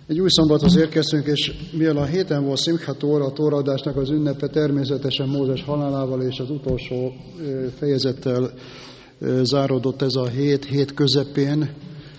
Egy új szombathoz érkeztünk, és mivel a héten volt Simchat Tóra, a tóraadásnak az ünnepe, természetesen Mózes halálával és az utolsó fejezettel záródott ez a hét közepén,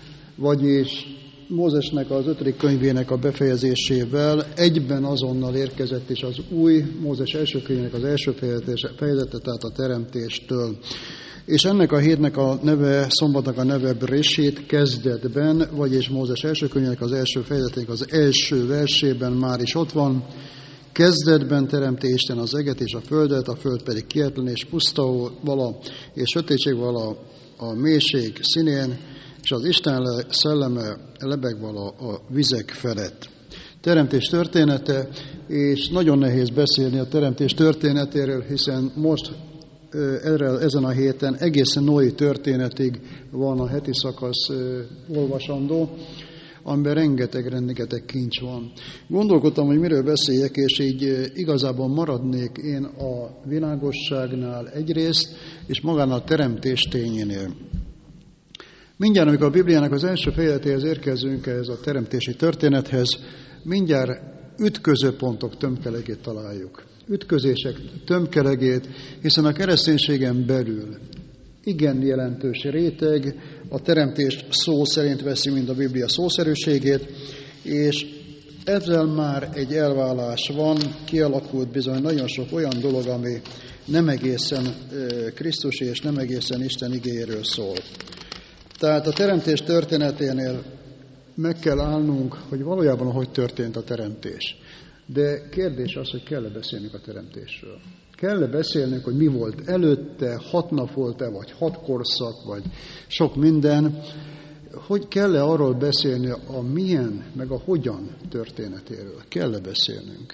vagyis Mózesnek az 5. könyvének a befejezésével egyben azonnal érkezett is az új Mózes első könyvének az első fejezete, tehát a teremtéstől. És ennek a hétnek a neve, szombatnak a neve Brését, kezdetben, vagyis Mózes első könyvének az első fejezetének az első versében már is ott van. Kezdetben teremti Isten az eget és a föld pedig kietlen és puszta vala, és sötétség vala a mélység színén, és az Isten szelleme lebeg vala a vizek felett. Teremtés története, és nagyon nehéz beszélni a teremtés történetéről, hiszen most ezen a héten egészen Noé történetig van a heti szakasz olvasandó, amiben rengeteg kincs van. Gondolkodtam, hogy miről beszéljek, és így igazából maradnék én a világosságnál egyrészt, és magánál a teremtés tényénél. Mindjárt, amikor a Bibliának az első fejezetéhez érkezünk, ehhez a teremtési történethez, mindjárt ütközőpontok tömkelegét találjuk. Ütközések tömkelegét, hiszen a kereszténységen belül igen jelentős réteg a teremtés szó szerint veszi, mint a Biblia szószerűségét, és ezzel már egy elválás van, kialakult bizony nagyon sok olyan dolog, ami nem egészen Krisztus és nem egészen Isten igéjéről szól. Tehát a teremtés történeténél meg kell állnunk, hogy valójában hogy történt a teremtés. De kérdés az, hogy kell-e beszélnünk a teremtésről. Kell-e beszélnünk, hogy mi volt előtte, 6 nap volt-e, vagy 6 korszak, vagy sok minden. Hogy kell-e arról beszélni a milyen, meg a hogyan történetéről. Kell-e beszélnünk.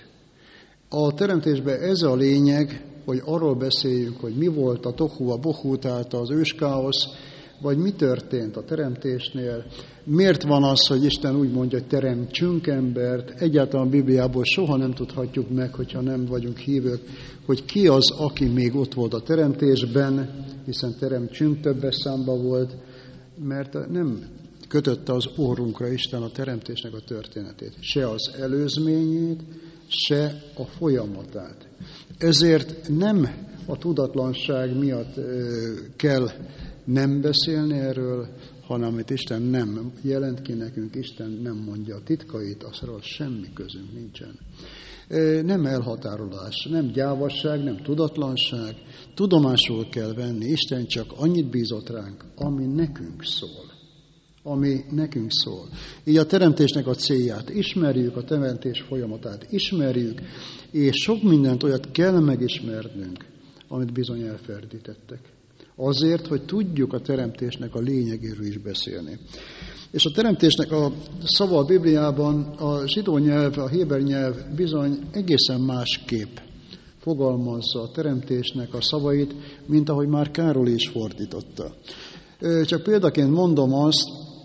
A teremtésben ez a lényeg, hogy arról beszéljünk, hogy mi volt a tohu, a bohu, tehát az őskáosz, vagy mi történt a teremtésnél, miért van az, hogy Isten úgy mondja, hogy teremtsünk embert, egyáltalán a Bibliából soha nem tudhatjuk meg, hogyha nem vagyunk hívők, hogy ki az, aki még ott volt a teremtésben, hiszen teremtsünk többes számba volt, mert nem kötötte az orrunkra Isten a teremtésnek a történetét, se az előzményét, se a folyamatát. Ezért nem a tudatlanság miatt kell nem beszélni erről, hanem amit Isten nem jelent ki nekünk, Isten nem mondja a titkait, azról semmi közünk nincsen. Nem elhatárolás, nem gyávasság, nem tudatlanság, tudomásul kell venni, Isten csak annyit bízott ránk, ami nekünk szól. Ami nekünk szól. Így a teremtésnek a célját ismerjük, a teremtés folyamatát ismerjük, és sok mindent olyat kell megismernünk, amit bizony elferdítettek. Azért, hogy tudjuk a teremtésnek a lényegéről is beszélni. És a teremtésnek a szava a Bibliában, a zsidó nyelv, a héber nyelv bizony egészen másképp fogalmazza a teremtésnek a szavait, mint ahogy már Károly is fordította. Csak példaként mondom azt,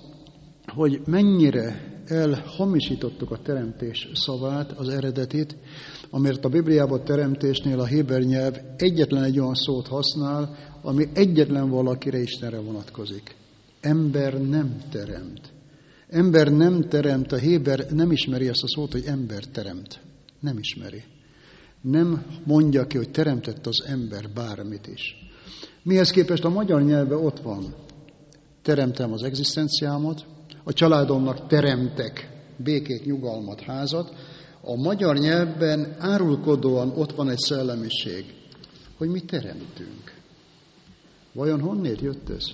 hogy mennyire elhamisítottuk a teremtés szavát, az eredetit, amért a Bibliában teremtésnél a héber nyelv egyetlen egy olyan szót használ, ami egyetlen valakire, Istenre vonatkozik. Ember nem teremt. Ember nem teremt, a héber nem ismeri ezt a szót, hogy ember teremt. Nem ismeri. Nem mondja ki, hogy teremtett az ember bármit is. Mihez képest a magyar nyelvben ott van. Teremtem az egzisztenciámat, a családomnak teremtek békét, nyugalmat, házat. A magyar nyelvben árulkodóan ott van egy szellemiség, hogy mi teremtünk. Vajon honnét jött ez?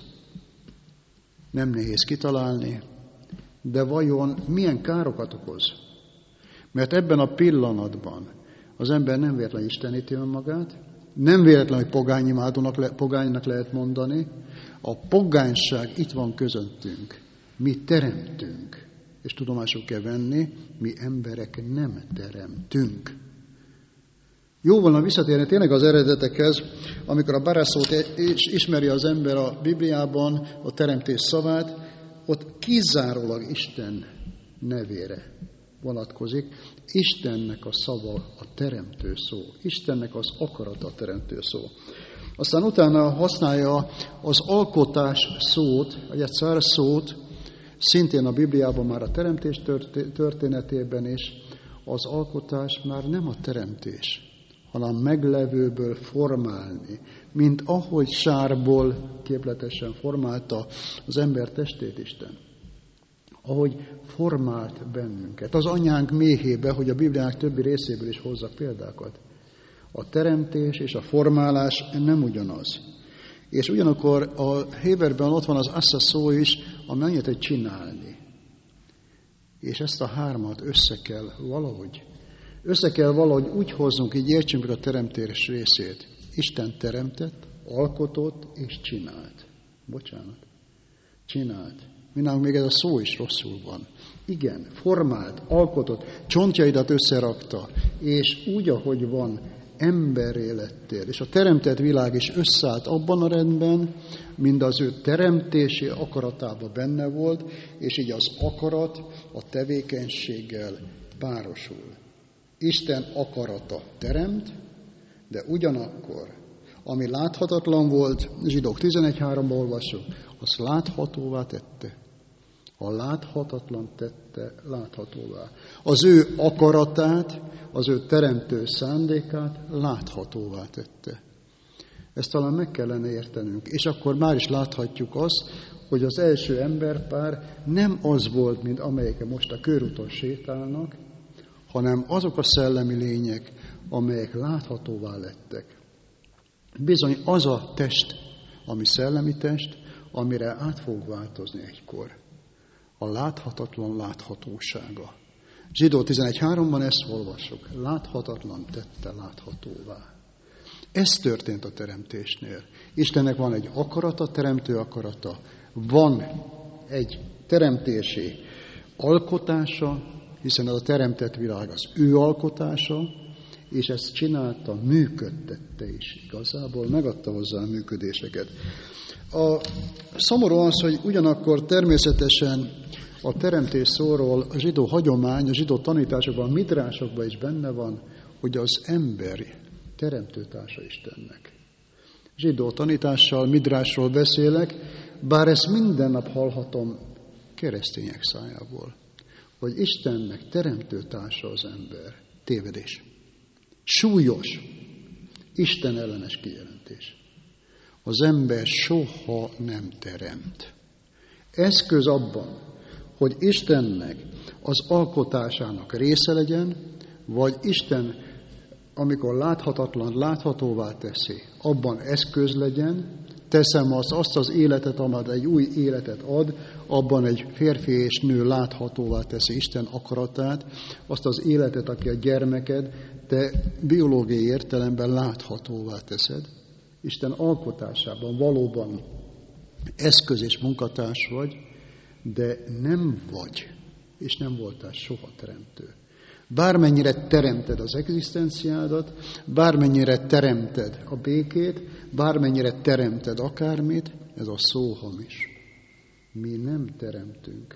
Nem nehéz kitalálni, de vajon milyen károkat okoz? Mert ebben a pillanatban az ember nem véletlen isteníti önmagát, nem véletlen, hogy pogánynak lehet mondani, a pogányság itt van közöttünk. Mi teremtünk, és tudomásul kell venni, mi emberek nem teremtünk. Jó volna visszatérni tényleg az eredetekhez, amikor a baraszót ismeri az ember a Bibliában, a teremtés szavát, ott kizárólag Isten nevére vonatkozik. Istennek a szava a teremtő szó. Istennek az akarata a teremtő szó. Aztán utána használja az alkotás szót, vagy egy szót, Szintén a Bibliában már a teremtés történetében is az alkotás már nem a teremtés, hanem meglevőből formálni, mint ahogy sárból képletesen formálta az ember testét Isten. Ahogy formált bennünket. Az anyánk méhébe, hogy a Bibliának többi részéből is hozzak példákat. A teremtés és a formálás nem ugyanaz. És ugyanakkor a Héberben ott van az assa szó is, ami annyit, hogy csinálni. És ezt a hármat össze kell valahogy úgy hoznunk, így értsünk meg a teremtés részét. Isten teremtett, alkotott és csinált. Csinált. Mindnálunk még ez a szó is rosszul van. Igen, formált, alkotott, csontjaidat összerakta, és úgy, ahogy van, emberré lettél. És a teremtett világ is összeállt abban a rendben, mind az ő teremtési akaratában benne volt, és így az akarat a tevékenységgel párosul. Isten akarata teremt, de ugyanakkor, ami láthatatlan volt, Zsidók 11:3-ban olvasok, azt láthatóvá tette. A láthatatlan tette láthatóvá. Az ő akaratát, az ő teremtő szándékát láthatóvá tette. Ezt talán meg kellene értenünk. És akkor már is láthatjuk azt, hogy az első emberpár nem az volt, mint amelyek most a körúton sétálnak, hanem azok a szellemi lények, amelyek láthatóvá lettek. Bizony az a test, ami szellemi test, amire át fog változni egykor. A láthatatlan láthatósága. Zsidó 11:3-ban ezt olvassuk. Láthatatlan tette láthatóvá. Ez történt a teremtésnél. Istennek van egy akarata, teremtő akarata. Van egy teremtési alkotása, hiszen ez a teremtett világ az ő alkotása, és ezt csinálta, működtette is igazából, megadta hozzá a működéseket. A szomorú az, hogy ugyanakkor természetesen a teremtés szóról a zsidó hagyomány, a zsidó tanításokban, a midrásokban is benne van, hogy az ember teremtőtársa Istennek. Zsidó tanítással, midrásról beszélek, bár ezt minden nap hallhatom keresztények szájából, hogy Istennek teremtőtársa az ember. Tévedés. Súlyos, Isten ellenes kijelentés. Az ember soha nem teremt. Eszköz abban, hogy Istennek az alkotásának része legyen, vagy Isten, amikor láthatatlan láthatóvá teszi, abban eszköz legyen, teszem azt az életet, amely egy új életet ad, abban egy férfi és nő láthatóvá teszi Isten akaratát, azt az életet, aki a gyermeked, te biológiai értelemben láthatóvá teszed. Isten alkotásában valóban eszköz és munkatárs vagy, de nem vagy, és nem voltál soha teremtő. Bármennyire teremted az egzisztenciádat, bármennyire teremted a békét, bármennyire teremted akármit, ez a szó hamis. Mi nem teremtünk.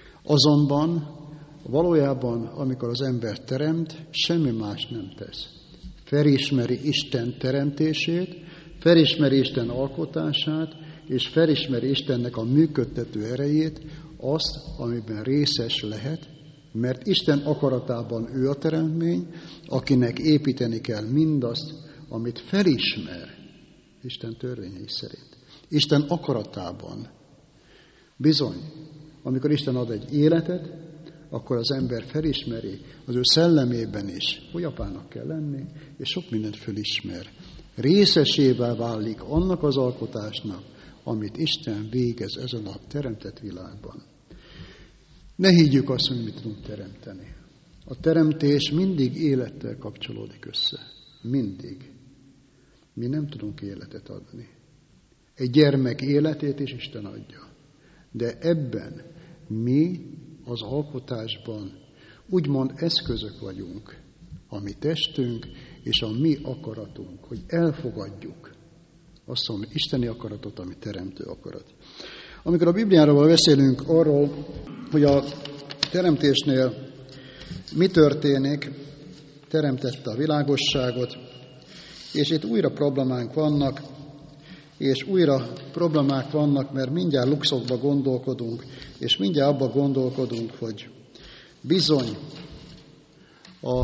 Azonban valójában, amikor az ember teremt, semmi más nem tesz. Felismeri Isten teremtését, felismeri Isten alkotását, és felismeri Istennek a működtető erejét, azt, amiben részes lehet, mert Isten akaratában ő a teremtmény, akinek építeni kell mindazt, amit felismer Isten törvényei szerint. Isten akaratában. Bizony, amikor Isten ad egy életet, akkor az ember felismeri az ő szellemében is, hogy apának kell lenni, és sok mindent felismer. Részesével válik annak az alkotásnak, amit Isten végez ezen a teremtett világban. Ne higgyük azt, hogy mit tudunk teremteni. A teremtés mindig élettel kapcsolódik össze. Mindig. Mi nem tudunk életet adni. Egy gyermek életét is Isten adja. De ebben mi az alkotásban úgymond eszközök vagyunk, a mi testünk és a mi akaratunk, hogy elfogadjuk azt a isteni akaratot, ami teremtő akarat. Amikor a Bibliáról beszélünk arról, hogy a teremtésnél mi történik, teremtette a világosságot, és itt újra problémánk vannak, és újra problémák vannak, mert mindjárt luxokba gondolkodunk, és mindjárt abba gondolkodunk, hogy bizony a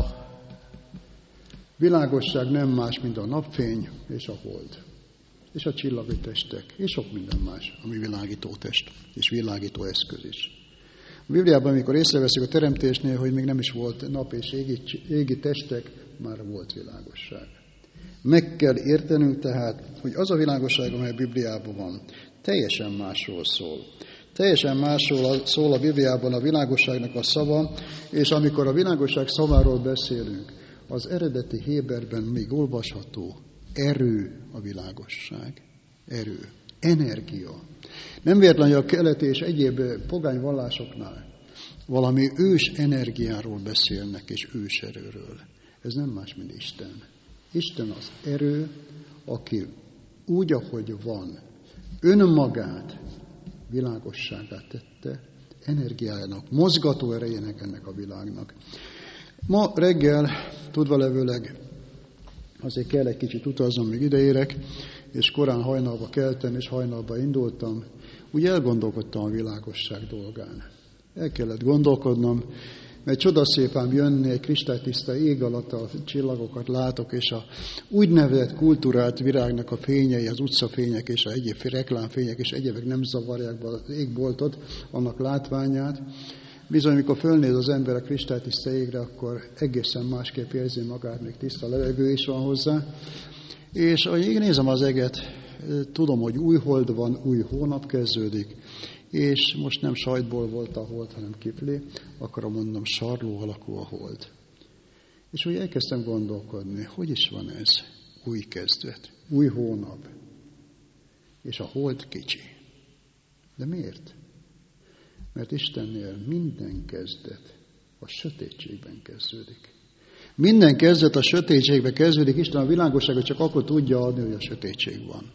világosság nem más, mint a napfény és a hold, és a csillagos testek, és sok minden más, ami világító test, és világító eszköz is. A Bibliában, amikor észreveszik a teremtésnél, hogy még nem is volt nap és égi testek, már volt világosság. Meg kell értenünk tehát, hogy az a világosság, amely a Bibliában van, teljesen másról szól. Teljesen másról szól a Bibliában a világosságnak a szava, és amikor a világosság szaváról beszélünk, az eredeti héberben még olvasható erő a világosság. Erő. Energia. Nem véletlenül a keleti és egyéb pogány vallásoknál valami ős energiáról beszélnek, és ős erőről. Ez nem más, mint Isten. Isten az erő, aki úgy, ahogy van, önmagát világosságát tette, energiájának, mozgató erejének ennek a világnak. Ma reggel, tudvalevőleg, azért kell egy kicsit utaznom, még ideérek, és korán hajnalba keltem, és hajnalba indultam, úgy elgondolkodtam a világosság dolgán. El kellett gondolkodnom, mert csodaszépen jönni, egy kristálytiszta ég alatt a csillagokat látok, és a úgynevezett kultúrált virágnak a fényei, az utcafények és a egyéb reklámfények és egyébek nem zavarják be az égboltot, annak látványát. Bizony, amikor fölnéz az ember a kristálytiszta égre, akkor egészen másképp érzi magát, még tiszta levegő is van hozzá. És ahogy én nézem az eget, tudom, hogy új hold van, új hónap kezdődik, és most nem sajtból volt a hold, hanem kifli, akkor mondom, sarló alakú a hold. És úgy elkezdtem gondolkodni, hogy is van ez? Új kezdet, új hónap, és a hold kicsi. De miért? Mert Istennél minden kezdet a sötétségben kezdődik. Minden kezdet a sötétségben kezdődik, Isten a világosságot csak akkor tudja adni, hogy a sötétség van.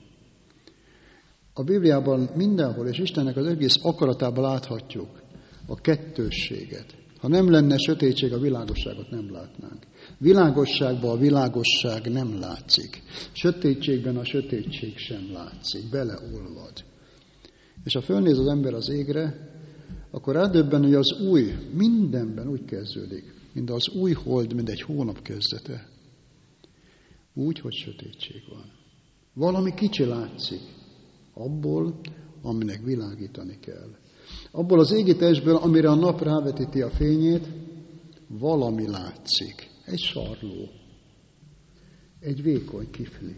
A Bibliában mindenhol, és Istennek az egész akaratában láthatjuk a kettősséget. Ha nem lenne sötétség, a világosságot nem látnánk. Világosságban a világosság nem látszik. Sötétségben a sötétség sem látszik, beleolvad. És ha fölnéz az ember az égre, akkor rádöbben, hogy az új mindenben úgy kezdődik, mint az új hold, mint egy hónap kezdete. Úgy, hogy sötétség van. Valami kicsi látszik abból, aminek világítani kell. Abból az égi testből, amire a nap rávetíti a fényét, valami látszik. Egy sarló. Egy vékony kifli.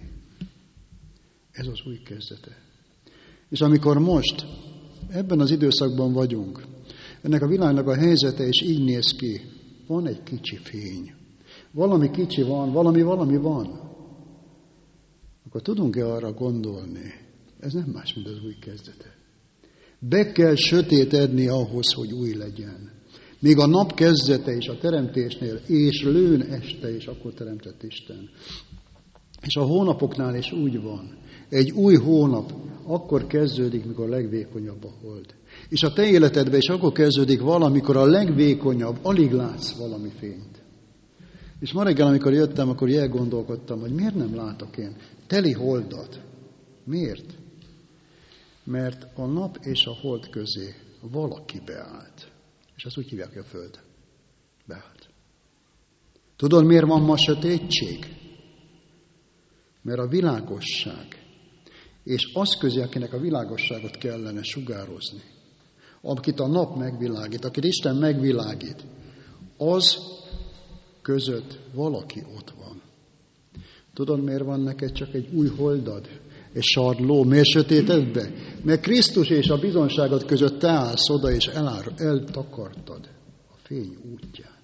Ez az új kezdete. És amikor most ebben az időszakban vagyunk, ennek a világnak a helyzete is így néz ki, van egy kicsi fény. Valami kicsi van, valami van. Akkor tudunk-e arra gondolni? Ez nem más, mint az új kezdete. Be kell sötétedni ahhoz, hogy új legyen. Még a nap kezdete is a teremtésnél, és lőn este is, akkor teremtett Isten. És a hónapoknál is úgy van. Egy új hónap akkor kezdődik, mikor a legvékonyabb a hold. És a te életedben is akkor kezdődik valamikor a legvékonyabb, alig látsz valami fényt. És ma reggel, amikor jöttem, akkor elgondolkodtam, hogy miért nem látok én teli holdat. Miért? Mert a nap és a hold közé valaki beállt. És azt úgy hívják, hogy a Föld beállt. Tudod, miért van ma sötétség? Mert a világosság, és az közé, akinek a világosságot kellene sugározni, akit a nap megvilágít, akit Isten megvilágít, az között valaki ott van. Tudod, miért van neked csak egy új holdad, egy sarló, miért sötéted be? Mert Krisztus és a bizonságot között te állsz oda, és eltakartad a fény útját.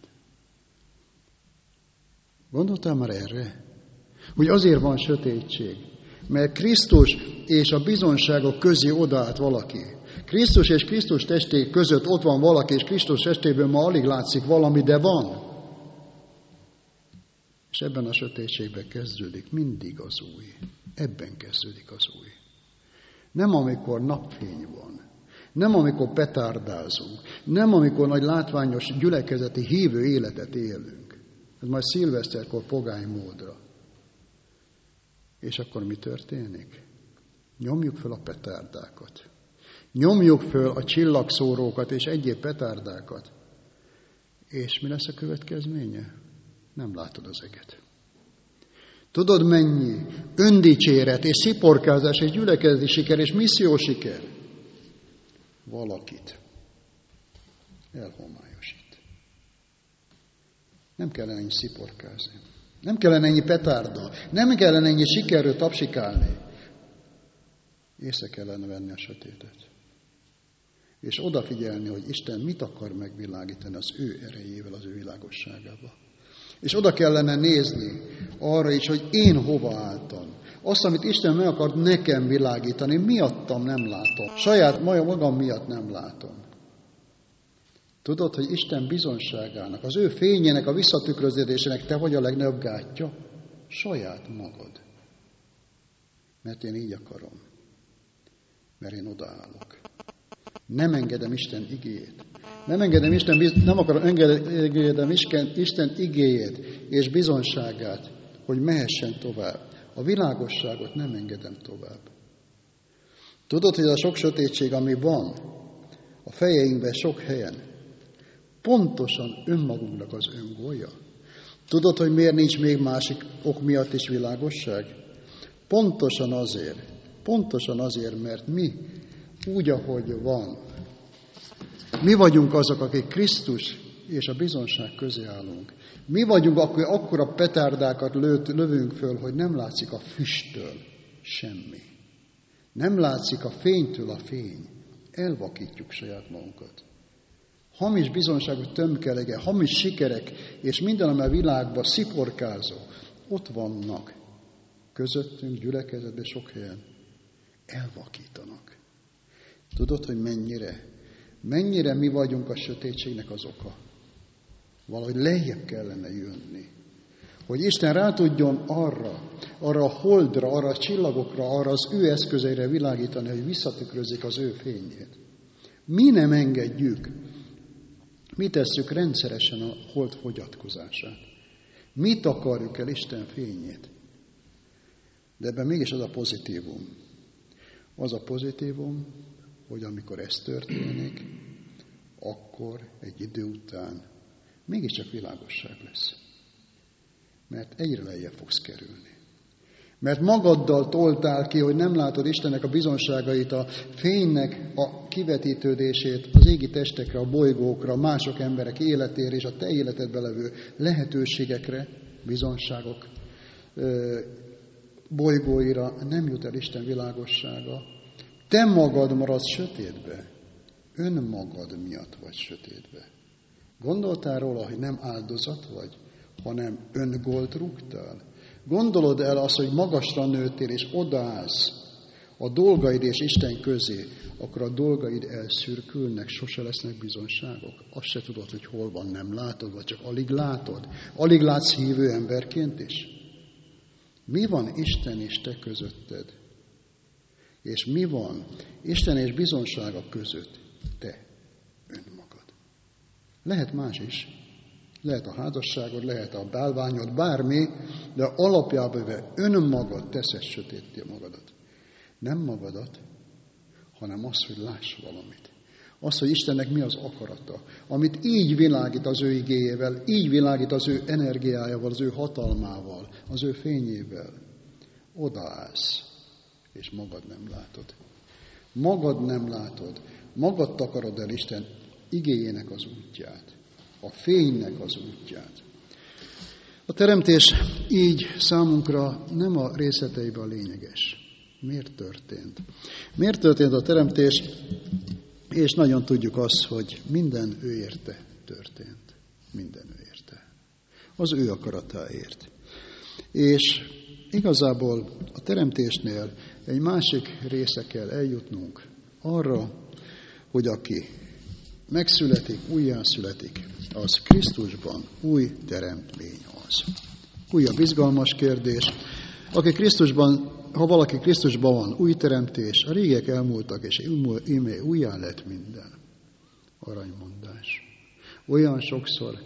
Gondoltál már erre? Hogy azért van sötétség, mert Krisztus és a bizonságok közé odaállt valaki. Krisztus és Krisztus testé között ott van valaki, és Krisztus testéből ma alig látszik valami, de van. És ebben a sötétségben kezdődik mindig az új. Ebben kezdődik az új. Nem amikor napfény van. Nem amikor petárdázunk. Nem amikor nagy látványos gyülekezeti hívő életet élünk. Ez majd szilveszterkor pogány módra. És akkor mi történik? Nyomjuk föl a petárdákat. Nyomjuk föl a csillagszórókat és egyéb petárdákat. És mi lesz a következménye? Nem látod az eget. Tudod mennyi öndicséret és sziporkázás és gyülekezeti siker és missziós siker valakit elhomályosít. Nem kellene ennyi sziporkázni. Nem kellene ennyi petárda. Nem kellene ennyi sikerről tapsikálni. Észre kellene venni a sötétet. És odafigyelni, hogy Isten mit akar megvilágítani az ő erejével, az ő világosságába. És oda kellene nézni arra is, hogy én hova álltam. Azt, amit Isten meg akart nekem világítani, miattam nem látom. Saját magam miatt nem látom. Tudod, hogy Isten bizonságának, az ő fényének, a visszatükröződésének te vagy a legnagyobb gátja? Saját magad. Mert én így akarom. Mert én odaállok. Nem engedem Isten igéjét. Nem engedem Isten igéjét és bizonságát, hogy mehessen tovább. A világosságot nem engedem tovább. Tudod, hogy a sok sötétség, ami van a fejeinkben sok helyen, pontosan önmagunknak az öngólja. Tudod, hogy miért nincs még másik ok miatt is világosság? Pontosan azért, mert mi úgy, ahogy van. Mi vagyunk azok, akik Krisztus és a bizonság közé állunk. Mi vagyunk, akik akkora petárdákat lövünk föl, hogy nem látszik a füsttől semmi. Nem látszik a fénytől a fény. Elvakítjuk saját magunkat. Hamis bizonságú tömkelege, hamis sikerek, és minden, amely a világban sziporkázó, ott vannak közöttünk, gyülekezetben, sok helyen. Elvakítanak. Tudod, hogy mennyire mi vagyunk a sötétségnek az oka? Valahogy lejjebb kellene jönni. Hogy Isten rá tudjon arra a holdra, arra a csillagokra, arra az ő eszközeire világítani, hogy visszatükrözik az ő fényét. Mi nem engedjük. Mi tesszük rendszeresen a hold fogyatkozását. Mit akarjuk el Isten fényét? De ebben mégis az a pozitívum. Az a pozitívum, hogy amikor ez történik, akkor egy idő után mégiscsak világosság lesz. Mert egyre lejjebb fogsz kerülni. Mert magaddal toltál ki, hogy nem látod Istennek a bizonságait, a fénynek a kivetítődését az égi testekre, a bolygókra, mások emberek életére és a te életedbe levő lehetőségekre, bizonságok bolygóira nem jut el Isten világossága. Te magad maradsz sötétbe. Önmagad miatt vagy sötétbe. Gondoltál róla, hogy nem áldozat vagy, hanem öngolt rúgtál? Gondolod el azt, hogy magasra nőttél és odaállsz a dolgaid és Isten közé, akkor a dolgaid elszürkülnek, sose lesznek bizonságok. Azt se tudod, hogy hol van, nem látod, vagy csak alig látod. Alig látsz hívő emberként is. Mi van Isten és te közötted? És mi van Isten és bizonsága között? Te, önmagad. Lehet más is. Lehet a házasságod, lehet a bálványod, bármi, de alapjában önmagad teszed sötétté magadat. Nem magadat, hanem az, hogy láss valamit. Az, hogy Istennek mi az akarata, amit így világít az ő igéjével, így világít az ő energiájával, az ő hatalmával, az ő fényével. Odaállsz, és magad nem látod. Magad nem látod. Magad takarod el Isten igéjének az útját. A fénynek az útját. A teremtés így számunkra nem a részleteiben a lényeges. Miért történt? Miért történt a teremtés? És nagyon tudjuk azt, hogy minden ő érte történt. Minden ő érte. Az ő akaratáért. És igazából a teremtésnél egy másik része kell eljutnunk arra, hogy aki megszületik, újjászületik, az Krisztusban új teremtmény az. Újabb izgalmas kérdés. Ha valaki Krisztusban van, új teremtés, a régek elmúltak, és íme újjá lett minden. Aranymondás. Olyan sokszor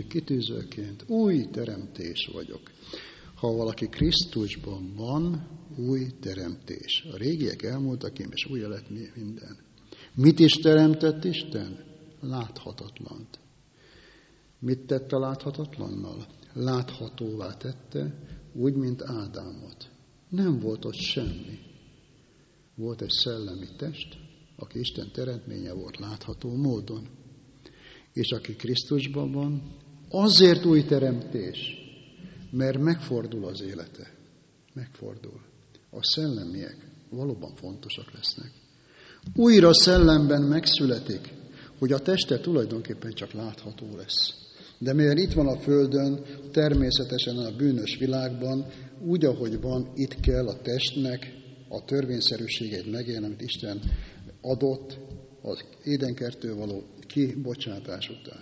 kitűzőként, új teremtés vagyok. Ha valaki Krisztusban van, új teremtés. A régiek elmúltak, ím, és újra lett minden. Mit is teremtett Isten? Láthatatlant. Mit tett a láthatatlannal? Láthatóvá tette, úgy, mint Ádámot. Nem volt ott semmi. Volt egy szellemi test, aki Isten teremtménye volt látható módon. És aki Krisztusban van, azért új teremtés, mert megfordul az élete. Megfordul. A szellemiek valóban fontosak lesznek. Újra szellemben megszületik, hogy a teste tulajdonképpen csak látható lesz. De mivel itt van a Földön, természetesen a bűnös világban, úgy, ahogy van, itt kell a testnek a törvényszerűségeit megélni, amit Isten adott az Édenkertől való kibocsátás után.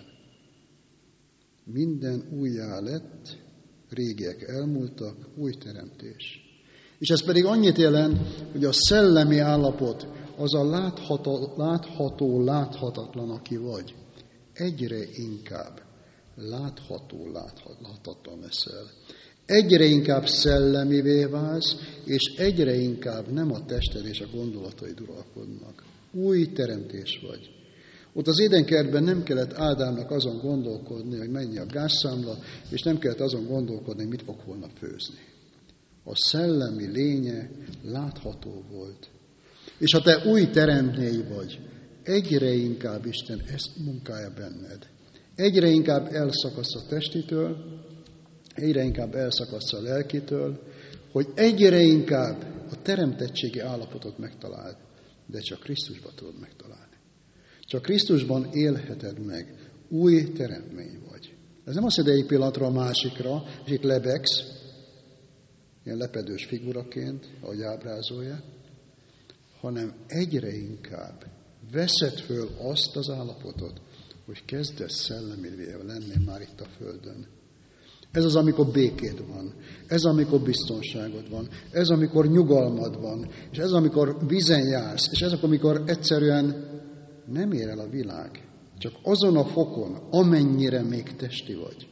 Minden újjá lett, régiek elmúltak, új teremtés. És ez pedig annyit jelent, hogy a szellemi állapot, az a látható, láthatatlan, aki vagy, egyre inkább látható, láthatatlan leszel. Egyre inkább szellemivé válsz, és egyre inkább nem a tested és a gondolataid uralkodnak. Új teremtés vagy. Ott az Édenkertben nem kellett Ádámnak azon gondolkodni, hogy mennyi a gázszámla, és nem kellett azon gondolkodni, hogy mit fog holnap főzni. A szellemi lénye látható volt. És ha te új teremtmény vagy, egyre inkább Isten ezt munkálja benned. Egyre inkább elszakadsz a testitől, egyre inkább elszakadsz a lelkitől, hogy egyre inkább a teremtettségi állapotot megtaláld, de csak Krisztusban tudod megtalálni. Csak Krisztusban élheted meg, új teremtmény vagy. Ez nem azt jelenti egy pillanatra a másikra, és itt lebegsz, ilyen lepedős figuraként, ahogy ábrázolja, hanem egyre inkább veszed föl azt az állapotot, hogy kezdesz szellemivé lenni már itt a Földön. Ez az, amikor békéd van, ez amikor biztonságod van, ez amikor nyugalmad van, és ez amikor vízen jársz, és ez amikor egyszerűen nem ér el a világ, csak azon a fokon, amennyire még testi vagy.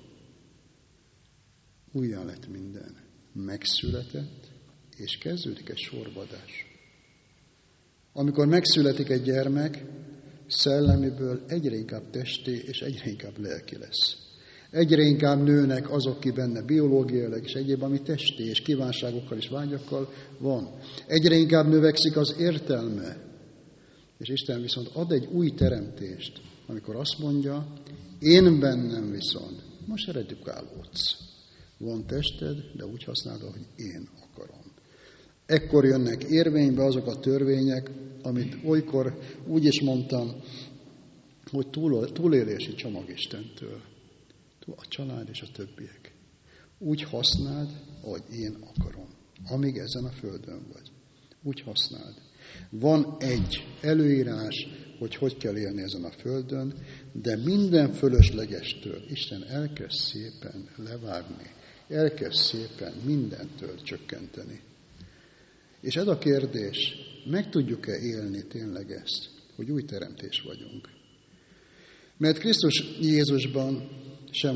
Újjá lett minden. Megszületett, és kezdődik egy sorvadás. Amikor megszületik egy gyermek, szellemiből egyre inkább testi, és egyre inkább lelki lesz. Egyre inkább nőnek azok ki benne biológiailag, és egyéb, ami testi, és kívánságokkal és vágyakkal van. Egyre inkább növekszik az értelme. És Isten viszont ad egy új teremtést, amikor azt mondja, én bennem viszont most redukálódsz. Van tested, de úgy használod, hogy én akarom. Ekkor jönnek érvénybe azok a törvények, amit olykor úgy is mondtam, hogy túlélési csomag Istentől. A család és a többiek. Úgy használd, ahogy én akarom. Amíg ezen a földön vagy. Úgy használd. Van egy előírás, hogy kell élni ezen a földön, de minden fölöslegestől Isten elkezd szépen levágni. Elkezd szépen mindentől csökkenteni. És ez a kérdés, meg tudjuk-e élni tényleg ezt, hogy új teremtés vagyunk? Mert Krisztus Jézusban sem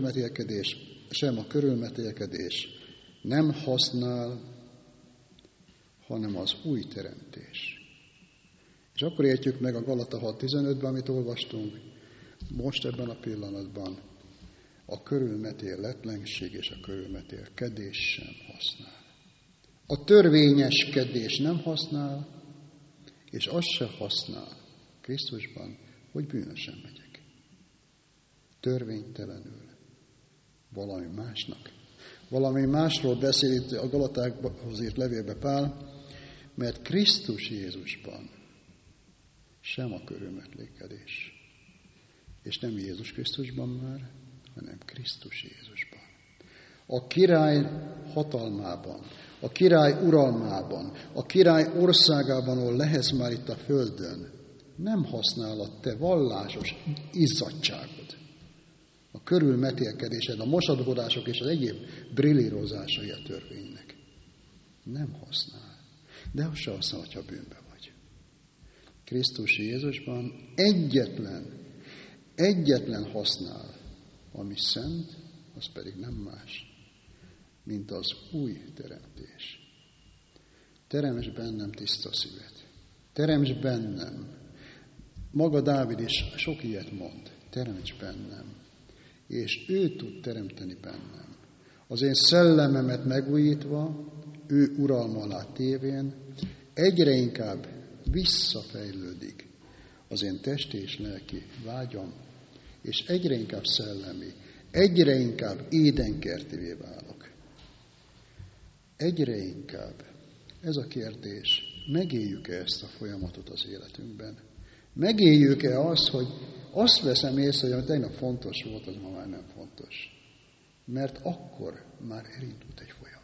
a körülmetélkedés nem használ, hanem az új teremtés. És akkor értjük meg a Galata 6.15-ben, amit olvastunk, most ebben a pillanatban a körülmetéletlenség és a körülmetélkedés sem használ. A törvényeskedés nem használ, és az se használ Krisztusban, hogy bűnösen megyek. Törvénytelenül. Valami másról beszél itt a Galatákhoz írt levélbe Pál, mert Krisztus Jézusban sem a körülmetélkedés. És nem Jézus Krisztusban már, hanem Krisztus Jézusban. A király hatalmában, a király uralmában, a király országában, ahol lehetsz már itt a földön, nem használod te vallásos izzadtságod. A körülmetélkedésed, a mosakodások és az egyéb brillírozásai a törvénynek. Nem használ. De az se használ, ha bűnbe vagy. Krisztus Jézusban egyetlen használ, ami szent, az pedig nem más, mint az új teremtés. teremts bennem tiszta szívet. Teremts bennem. Maga Dávid is sok ilyet mond. Teremts bennem. És ő tud teremteni bennem. Az én szellememet megújítva, ő uralma alá tévén, egyre inkább visszafejlődik az én testi és lelki vágyam, és egyre inkább szellemi, egyre inkább édenkertivé válok. Egyre inkább. Ez a kérdés, megéljük-e ezt a folyamatot az életünkben? Megéljük-e azt, hogy azt veszem észre, hogy ami tegnap fontos volt, az ma már nem fontos. Mert akkor már elindult egy folyamat.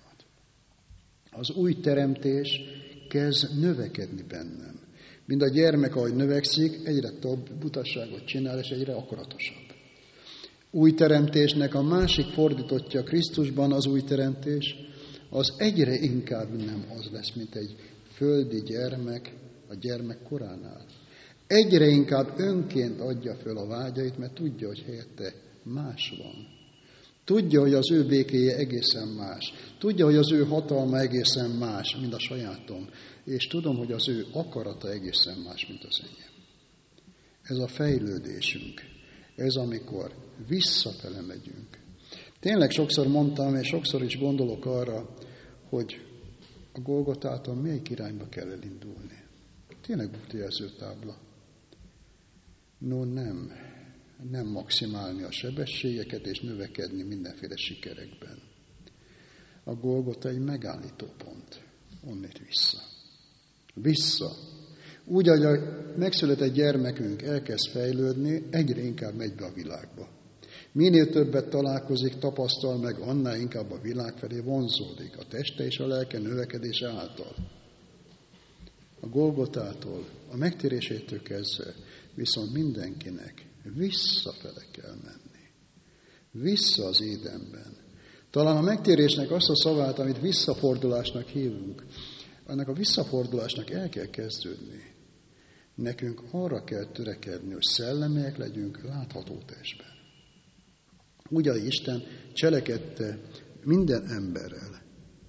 Az új teremtés kezd növekedni bennem. Mind a gyermek, ahogy növekszik, egyre több butasságot csinál, és egyre akaratosabb. Új teremtésnek a másik fordítottja Krisztusban az új teremtés, az egyre inkább nem az lesz, mint egy földi gyermek a gyermek koránál. Egyre inkább önként adja föl a vágyait, mert tudja, hogy helyette más van. Tudja, hogy az ő békéje egészen más. Tudja, hogy az ő hatalma egészen más, mint a sajátom. És tudom, hogy az ő akarata egészen más, mint az enyém. Ez a fejlődésünk. Ez amikor visszafele megyünk. Tényleg sokszor mondtam, és sokszor is gondolok arra, hogy a Golgotától melyik irányba kell elindulni. Tényleg útjelzőtábla. No nem. Nem maximálni a sebességeket és növekedni mindenféle sikerekben. A Golgota egy megállító pont. Onnét vissza. Vissza. Úgy, ahogy a megszületett gyermekünk elkezd fejlődni, egyre inkább megy be a világba. Minél többet találkozik, tapasztal meg, annál inkább a világ felé vonzódik, a teste és a lelke növekedése által. A Golgotától, a megtérésétől kezdve viszont mindenkinek visszafele kell menni. Vissza az Édenben. Talán a megtérésnek azt a szavát, amit visszafordulásnak hívunk, annak a visszafordulásnak el kell kezdődni. Nekünk arra kell törekedni, hogy szellemiek legyünk látható testben. Úgy, ahogy Isten cselekedte minden emberrel.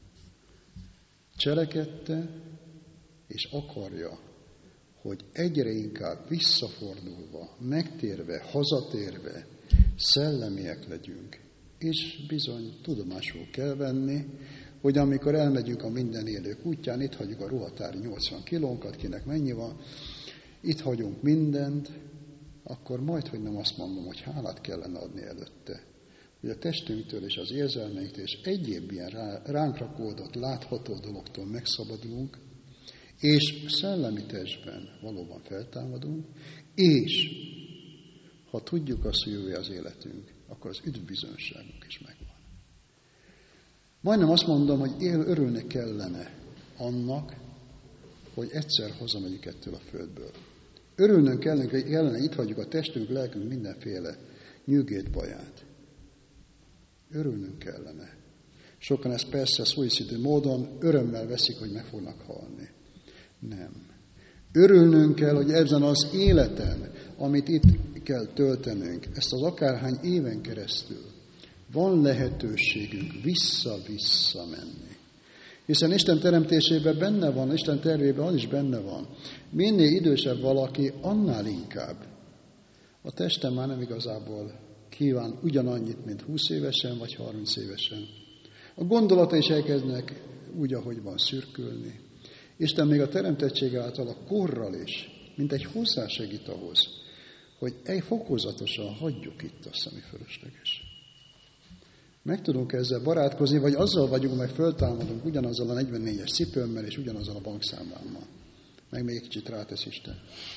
Cselekedte és akarja, hogy egyre inkább visszafordulva, megtérve, hazatérve, szellemiek legyünk. És bizony tudomásul kell venni, hogy amikor elmegyünk a minden élők útján, itt hagyjuk a ruhatári 80 kilónkat, kinek mennyi van, itt hagyunk mindent, akkor majd, hogy nem azt mondom, hogy hálát kellene adni előtte. Hogy a testünktől és az érzelmeinktől és egyéb ilyen ránk rakódott, látható dologtól megszabadulunk, és szellemi testben valóban feltámadunk, és ha tudjuk azt, hogy jövő az életünk, akkor az üdvbizonyságunk is megvan. Majdnem azt mondom, hogy örülni kellene annak, hogy egyszer hazamegyünk ettől a földből. Örülnünk kellene, itt hagyjuk a testünk, lelkünk mindenféle nyűgét, baját. Örülnünk kellene. Sokan ezt persze szuicidő módon örömmel veszik, hogy meg fognak halni. Nem. Örülnünk kell, hogy ezen az életen, amit itt kell töltenünk, ezt az akárhány éven keresztül, van lehetőségünk vissza-vissza menni. Hiszen Isten teremtésében benne van, Isten tervében az is benne van. Minél idősebb valaki, annál inkább. A testem már nem igazából kíván ugyanannyit, mint 20 évesen vagy 30 évesen. A gondolata is elkezdnek úgy, ahogy van, szürkülni. Isten még a teremtettség által a korral is, mint egy hozzásegít ahhoz, hogy fokozatosan hagyjuk itt azt, ami fölösleges. Meg tudunk ezzel barátkozni, vagy azzal vagyunk, meg föltámadunk ugyanazzal a 44-es cipőmmel, és ugyanazzal a bankszámlámmal. Meg még egy kicsit rátesz Isten.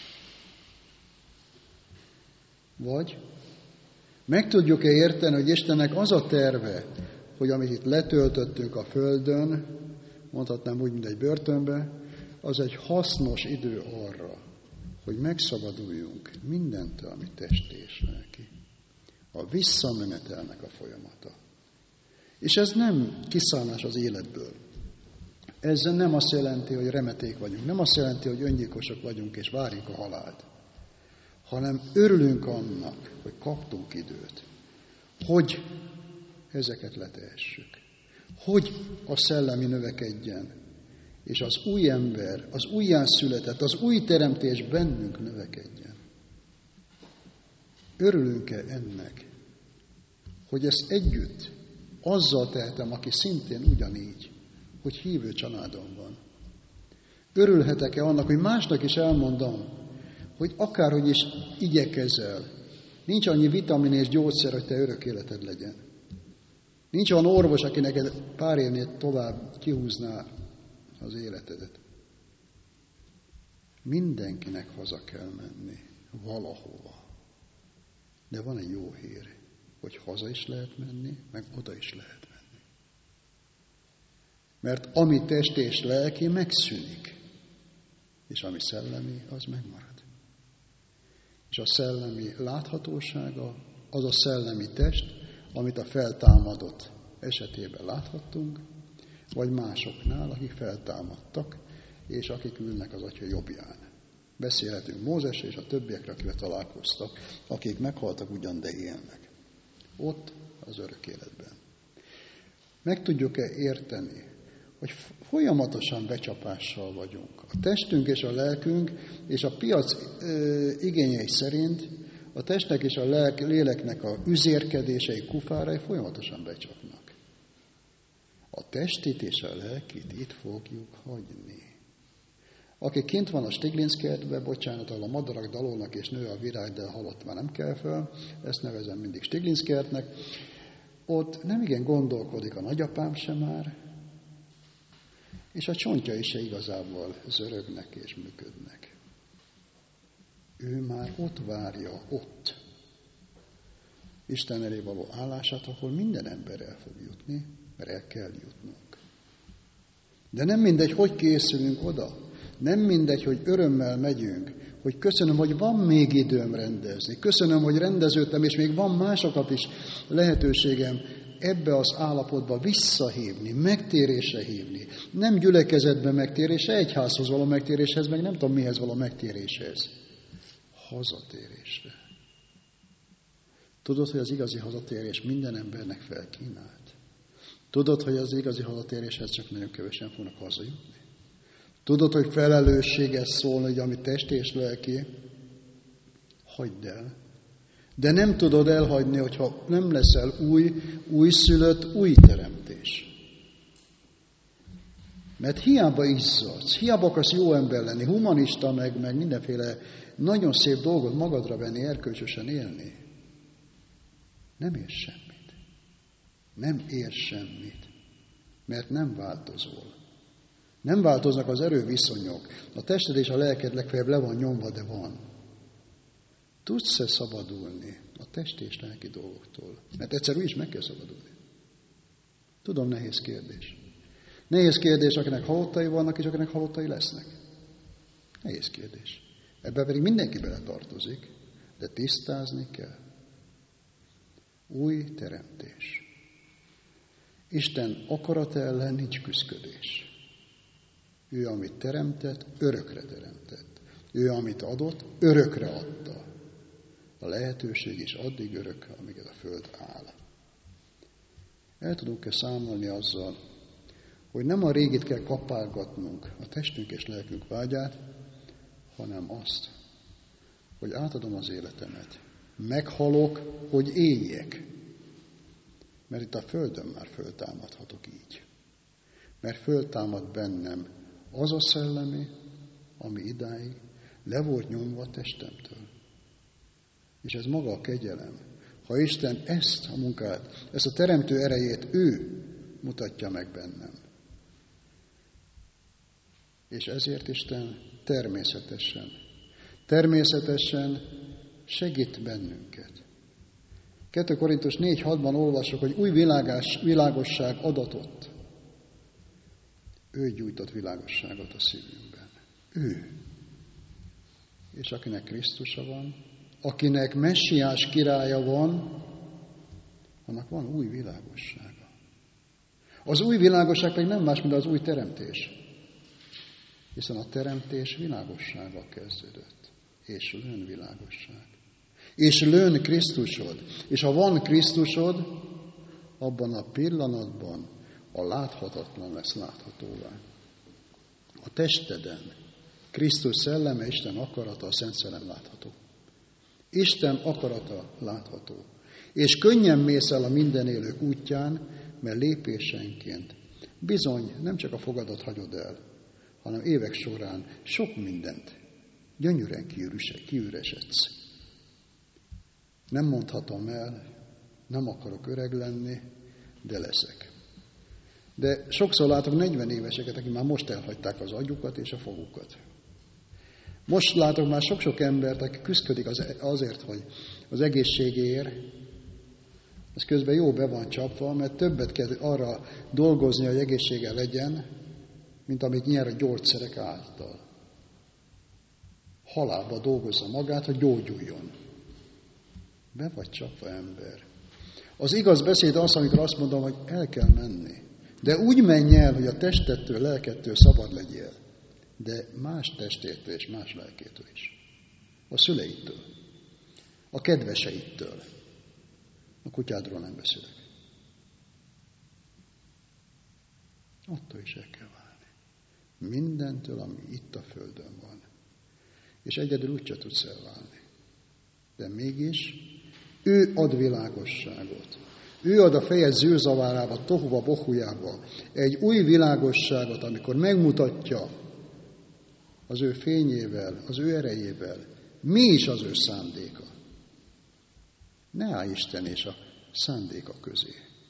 Vagy meg tudjuk-e érteni, hogy Istennek az a terve, hogy amit itt letöltöttünk a földön, mondhatnám úgy, mint egy börtönbe, az egy hasznos idő arra, hogy megszabaduljunk mindentől, ami testi és lelki. A visszamenetelnek a folyamata. És ez nem kiszállás az életből. Ez nem azt jelenti, hogy remeték vagyunk, nem azt jelenti, hogy öngyilkosok vagyunk és várjuk a halált, hanem örülünk annak, hogy kaptunk időt, hogy ezeket letehessük, hogy a szellemi növekedjen, és az új ember, az újjászületett, az új teremtés bennünk növekedjen. Örülünk-e ennek, hogy ezt együtt azzal tehetem, aki szintén ugyanígy, hogy hívő családom van? Örülhetek-e annak, hogy másnak is elmondom, hogy akárhogy is igyekezel, nincs annyi vitamin és gyógyszer, hogy te örök életed legyen. Nincs olyan orvos, aki neked pár évnél tovább kihúzná az életedet. Mindenkinek haza kell menni, valahova. De van egy jó hír, hogy haza is lehet menni, meg oda is lehet menni. Mert ami test és lelki megszűnik, és ami szellemi, az megmarad. És a szellemi láthatósága az a szellemi test, amit a feltámadott esetében láthattunk, vagy másoknál, akik feltámadtak, és akik ülnek az Atya jobbján. Beszélhetünk Mózes és a többiekre, akivel találkoztak, akik meghaltak ugyan, de élnek. Ott az örök életben. Meg tudjuk-e érteni, hogy folyamatosan becsapással vagyunk. A testünk és a lelkünk és a piac igényei szerint a testnek és a léleknek a üzérkedései, kufárai folyamatosan becsapnak. A testit és a lelkit itt fogjuk hagyni. Aki kint van a Stiglinckertben, bocsánat, ahol a madarak dalolnak és nő a virág, de a halott már nem kell fel, ezt nevezem mindig Stiglinckertnek, ott nem igen gondolkodik a nagyapám sem már, és a csontjai se igazából zörögnek és működnek. Ő már ott várja, ott. Isten elé való állását, ahol minden ember el fog jutni, mert el kell jutnunk. De nem mindegy, hogy készülünk oda. Nem mindegy, hogy örömmel megyünk, hogy köszönöm, hogy van még időm rendezni. Köszönöm, hogy rendeződtem, és még van másokat is lehetőségem ebbe az állapotba visszahívni, megtérésre hívni. Nem gyülekezetben megtérésre, egyházhoz való megtéréshez, meg nem tudom mihez való megtéréshez. Hazatérésre. Tudod, hogy az igazi hazatérés minden embernek felkínált? Tudod, hogy az igazi hazatéréshez csak nagyon kevesen fognak hazajutni? Tudod, hogy felelősséges szólni, hogy ami test és lelki, hagyd el. De nem tudod elhagyni, hogyha nem leszel újszülött, új teremtés. Mert hiába izzadsz, hiába akarsz jó ember lenni, humanista, meg mindenféle nagyon szép dolgot magadra venni, erkölcsösen élni. Nem ér semmit. Nem ér semmit. Mert nem változol. Nem változnak az erőviszonyok. A tested és a lelked legfeljebb le van nyomva, de van. Tudsz-e szabadulni a test és lelki dolgoktól? Mert egyszer úgy is meg kell szabadulni. Tudom, nehéz kérdés. Nehéz kérdés, akinek halottai vannak, és akinek halottai lesznek. Nehéz kérdés. Ebben pedig mindenki bele tartozik, de tisztázni kell. Új teremtés. Isten akarata ellen nincs küszködés. Ő, amit teremtett, örökre teremtett. Ő, amit adott, örökre adta. A lehetőség is addig örök, amíg ez a föld áll. El tudunk-e számolni azzal, hogy nem a régit kell kapálgatnunk, a testünk és lelkünk vágyát, hanem azt, hogy átadom az életemet. Meghalok, hogy éljek. Mert itt a földön már föltámadhatok így. Mert föltámad bennem az a szellemi, ami idáig le volt nyomva a testemtől. És ez maga a kegyelem. Ha Isten ezt a munkát, ezt a teremtő erejét ő mutatja meg bennem. És ezért Isten természetesen segít bennünket. 2 Korintus 4:6-ban olvasok, hogy új világosság adatott. Ő gyújtott világosságot a szívünkben. Ő. És akinek Krisztusa van, akinek messiás királya van, annak van új világossága. Az új világosság pedig nem más, mint az új teremtés. Hiszen a teremtés világossággal kezdődött. És lőn világosság. És lőn Krisztusod. És ha van Krisztusod, abban a pillanatban a láthatatlan lesz láthatóvá. a testeden Krisztus szelleme, Isten akarata, a Szent Szellem látható. Isten akarata látható. És könnyen mész el a minden élők útján, mert lépésenként bizony nem csak a fogadat hagyod el, hanem évek során sok mindent gyönyörűen kiüresedsz. Nem mondhatom el, nem akarok öreg lenni, de leszek. De sokszor látok 40 éveseket, akik már most elhagyták az agyukat és a fogukat. Most látok már sok-sok embert, aki küszködik azért, hogy az egészségéért, ez közben jó be van csapva, mert többet kell arra dolgozni, hogy egészsége legyen, mint amit nyer a gyógyszerek által. Halálba dolgozza magát, hogy gyógyuljon. Be vagy csapva, ember. Az igaz beszéd az, amikor azt mondom, hogy el kell menni. De úgy menj el, hogy a testettől, lelkettől szabad legyél. De más testétől és más lelkétől is. A szüleitől. A kedveseitől. A kutyádról nem beszélek. Attól is el kell válni. Mindentől, ami itt a földön van. És egyedül úgyse tudsz elválni. De mégis ő ad világosságot. Ő ad a feje zűrzavárába, tohuva bohujába egy új világosságot, amikor megmutatja az ő fényével, az ő erejével, mi is az ő szándéka. Ne állj Isten és a szándéka közé.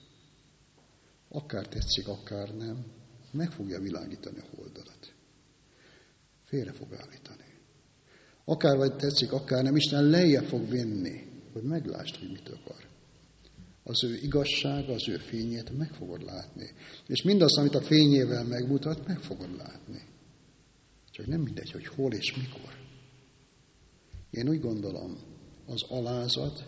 Akár tetszik, akár nem, meg fogja világítani a holdalat. Félre fog állítani. Akár vagy tetszik, akár nem, Isten lejjebb fog vinni, hogy meglásd, hogy mit akar. Az ő igazsága, az ő fényét meg fogod látni. És mindazt, amit a fényével megmutat, meg fogod látni. Csak nem mindegy, hogy hol és mikor. Én úgy gondolom, az alázat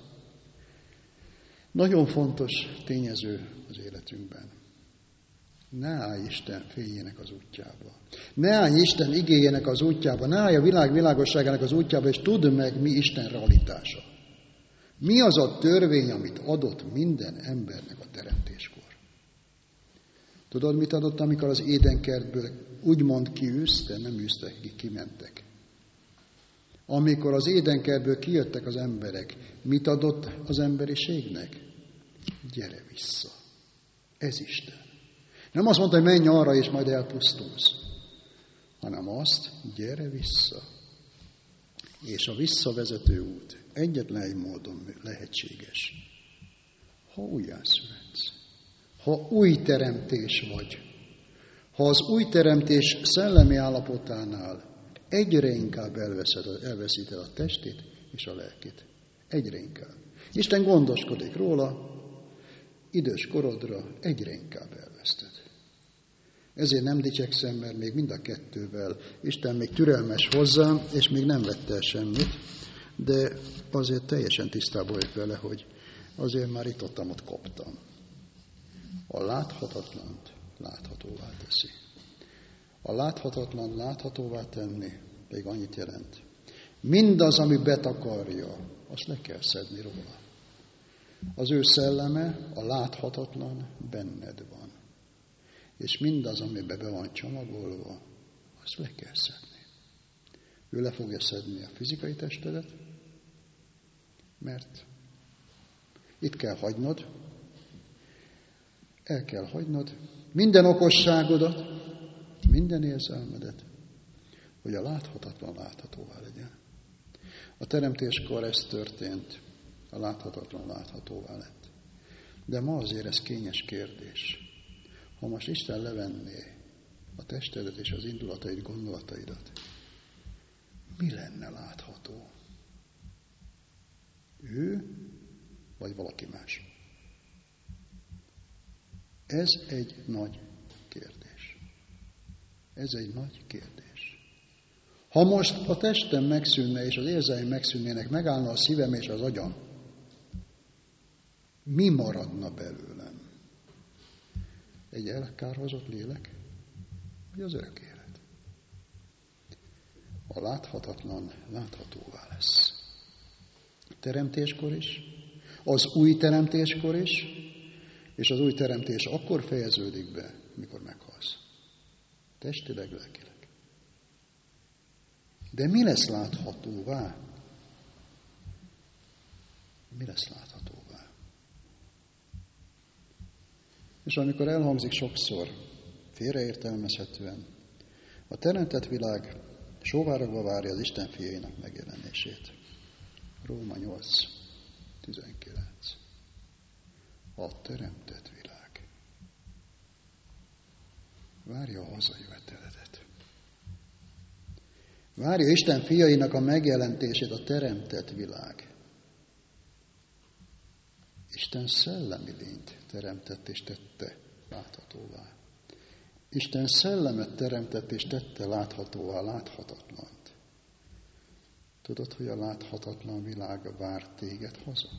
nagyon fontos tényező az életünkben. Ne állj Isten fényének az útjába. Ne állj Isten igéjének az útjába. Ne állj a világ világosságának az útjába, és tudd meg, mi Isten realitása. Mi az a törvény, amit adott minden embernek a teremtéskor? Tudod, mit adott, amikor az édenkertből úgymond kiűzte, nem űztek ki, kimentek? Amikor az édenkertből kijöttek az emberek, mit adott az emberiségnek? Gyere vissza. Ez Isten. Nem azt mondta, hogy menj arra, és majd elpusztulsz, hanem azt, gyere vissza. És a visszavezető út egyetlen egy módon lehetséges. Ha újjászületsz, ha új teremtés vagy, ha az új teremtés szellemi állapotánál egyre inkább elveszíted a testét és a lelkét. Egyre inkább. Isten gondoskodik róla, idős korodra egyre inkább elveszted. Ezért nem dicsekszem, mert még mind a kettővel Isten még türelmes hozzám, és még nem vette el semmit, de azért teljesen tisztában vagyok vele, hogy azért már itt ott kaptam. A láthatatlant láthatóvá teszi. A láthatatlan láthatóvá tenni még annyit jelent. Mindaz, ami betakarja, azt le kell szedni róla. Az ő szelleme, a láthatatlan benned van. És mindaz, amiben be van csomagolva, azt le kell szedni. Ő le fogja szedni a fizikai testedet, mert itt kell hagynod, el kell hagynod minden okosságodat, minden érzelmedet, hogy a láthatatlan láthatóvá legyen. A teremtéskor ez történt, a láthatatlan láthatóvá lett. De ma azért ez kényes kérdés. Ha most Isten levenné a testedet és az indulataid, gondolataidat, mi lenne látható? Ő, vagy valaki más? Ez egy nagy kérdés. Ez egy nagy kérdés. Ha most a testem megszűnne, és az érzelmeim megszűnnének, megállna a szívem és az agyam, mi maradna belőlem? Egy elkárhozott lélek, vagy az örök élet? A láthatatlan láthatóvá lesz. Teremtéskor is, az új teremtéskor is, és az új teremtés akkor fejeződik be, mikor meghalsz. Testileg, lelkileg. De mi lesz láthatóvá? Mi lesz láthatóvá? És amikor elhangzik sokszor, félreértelmezhetően, a teremtett világ sóvárogva várja az Isten fiainak megjelenését. Róma 8:19. A teremtett világ várja a hazajöveteledet. Várja Isten fiainak a megjelentését a teremtett világ. Isten szellemi lényt teremtett és tette láthatóvá. Isten szellemet teremtett és tette láthatóvá láthatatlant. Tudod, hogy a láthatatlan világ vár téged haza?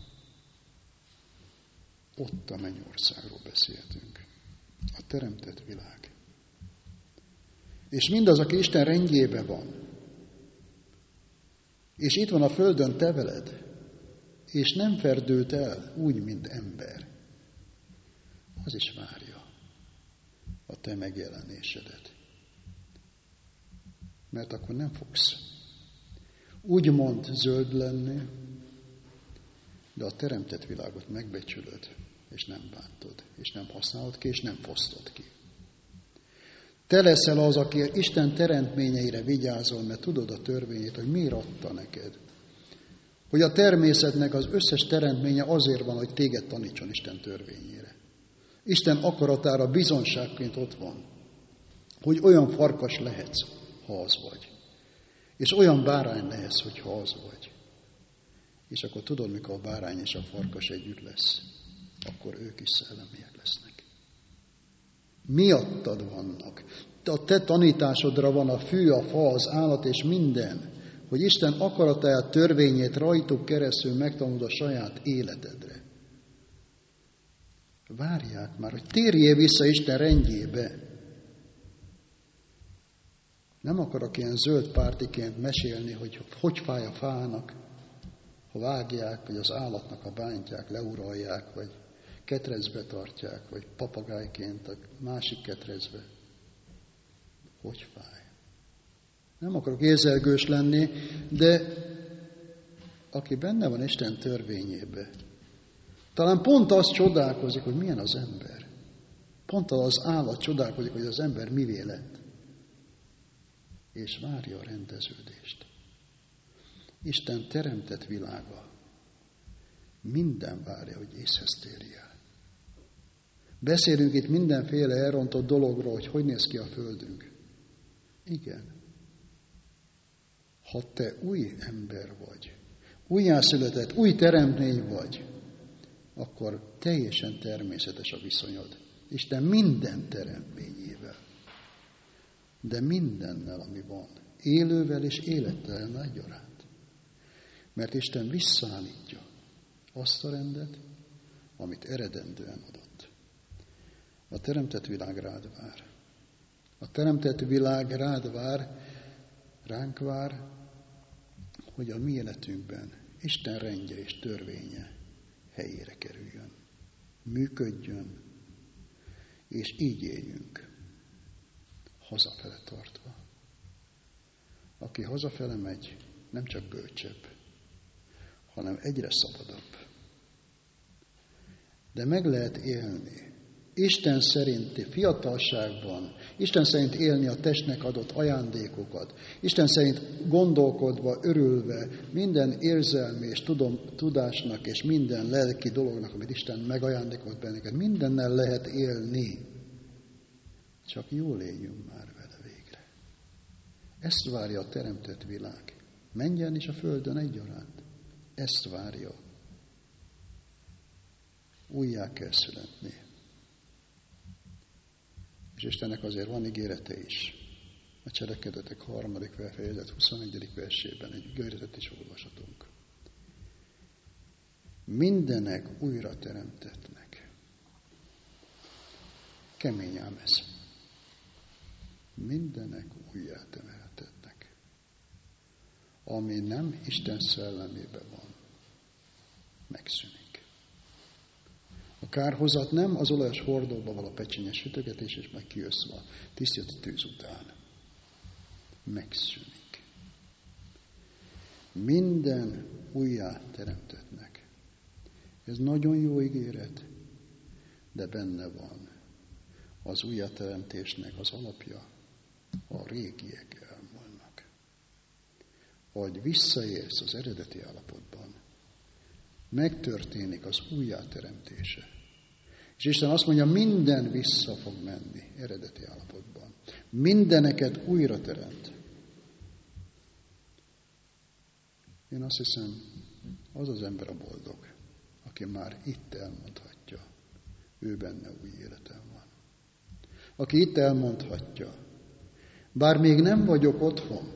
Ott a mennyországról beszéltünk. A teremtett világ. És mindaz, aki Isten rendjében van, és itt van a földön te veled, és nem ferdült el úgy, mint ember, az is várja a te megjelenésedet. Mert akkor nem fogsz úgymond zöld lenni, de a teremtett világot megbecsülöd, és nem bántod, és nem használod ki, és nem fosztod ki. Te leszel az, aki Isten teremtményeire vigyázol, mert tudod a törvényét, hogy miért adta neked. Hogy a természetnek az összes teremtménye azért van, hogy téged tanítson Isten törvényére. Isten akaratára bizonságként ott van, hogy olyan farkas lehetsz, ha az vagy. És olyan bárány lehetsz, hogyha az vagy. És akkor tudod, mikor a bárány és a farkas együtt lesz, akkor ők is szellemiek lesznek. Miattad vannak. A te tanításodra van a fű, a fa, az állat és minden, hogy Isten akaratáját, törvényét rajtuk keresztül megtanuld a saját életedre. Várják már, hogy térjél vissza Isten rendjébe. Nem akarok ilyen zöld pártiként mesélni, hogy fáj a fának, ha vágják, vagy az állatnak, ha bántják, leuralják, vagy ketrecbe tartják, vagy papagájként a másik ketrecbe. Hogy fáj? Nem akarok érzelgős lenni, de aki benne van Isten törvényébe, talán pont az csodálkozik, hogy milyen az ember. Pont az állat csodálkozik, hogy az ember mivé lett. És várja a rendeződést. Isten teremtett világa minden várja, hogy észhez térjél. Beszélünk itt mindenféle elrontott dologról, hogy néz ki a földünk. Igen. Ha te új ember vagy, újjászületett, új teremtmény vagy, akkor teljesen természetes a viszonyod. Isten minden teremtményével, de mindennel, ami van, élővel és élettelen egyaránt. Mert Isten visszaállítja azt a rendet, amit eredendően adott. A teremtett világ rád vár. A teremtett világ rád vár, ránk vár, hogy a mi életünkben Isten rendje és törvénye helyére kerüljön, működjön, és így éljünk, hazafele tartva. Aki hazafele megy, nem csak bölcsebb, hanem egyre szabadabb. De meg lehet élni Isten szerinti fiatalságban, Isten szerint élni a testnek adott ajándékokat, Isten szerint gondolkodva, örülve, minden érzelmi és tudásnak és minden lelki dolognak, amit Isten megajándékolt bennünket, mindennel lehet élni. Csak jól éljünk már vele végre. Ezt várja a teremtett világ. Mennyen is a földön egyaránt. Ezt várja. Újjá kell születni. És Istennek azért van ígérete is. A Cselekedetek 3. fejezet 21. versében egy ígéretet is olvashatunk. Mindenek újra teremtettnek. Kemény ám ez. Mindenek újjá teremtettnek. Ami nem Isten szellemében van, megszűnik. A kárhozat nem az olajos hordóba való pecsenyes sütögetés, és meg kiösszve a tisztító tűz után. Megszűnik. Minden újjá teremtettnek. Ez nagyon jó ígéret, de benne van az újjáteremtésnek az alapja, a régiek elmúlnak. Vagy visszaérsz az eredeti állapotban, megtörténik az újjáteremtése. És Isten azt mondja, minden vissza fog menni eredeti állapotban. Mindeneket újra teremt. Én azt hiszem, az az ember a boldog, aki már itt elmondhatja, ő benne új életem van. Aki itt elmondhatja, bár még nem vagyok otthon,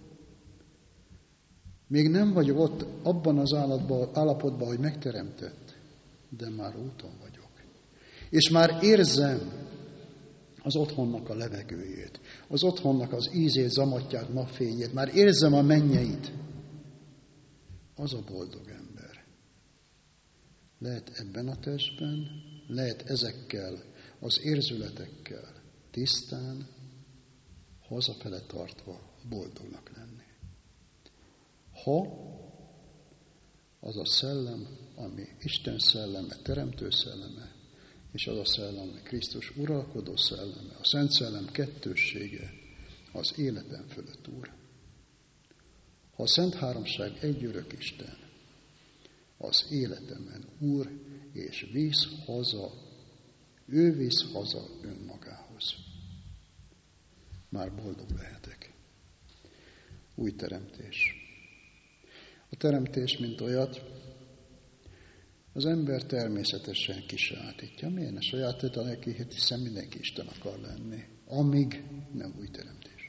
még nem vagyok ott abban az állapotban, hogy megteremtett, de már úton vagyok. És már érzem az otthonnak a levegőjét, az otthonnak az ízét, zamatját, napfényét, már érzem a mennyeit. Az a boldog ember. Lehet ebben a testben, lehet ezekkel az érzületekkel tisztán, hazafele tartva boldognak lenni. Ha az a szellem, ami Isten szelleme, teremtő szelleme, és az a szellem, ami Krisztus uralkodó szelleme, a Szent Szellem kettőssége az életem fölött úr. Ha a Szent Háromság egy örök Isten, az életemen úr, és visz haza, ő visz haza önmagához. Már boldog lehetek. Új teremtés. A teremtés, mint olyat, az ember természetesen kisajátítja. Miért ne sajátítja neki, hiszen mindenki Isten akar lenni, amíg nem új teremtés.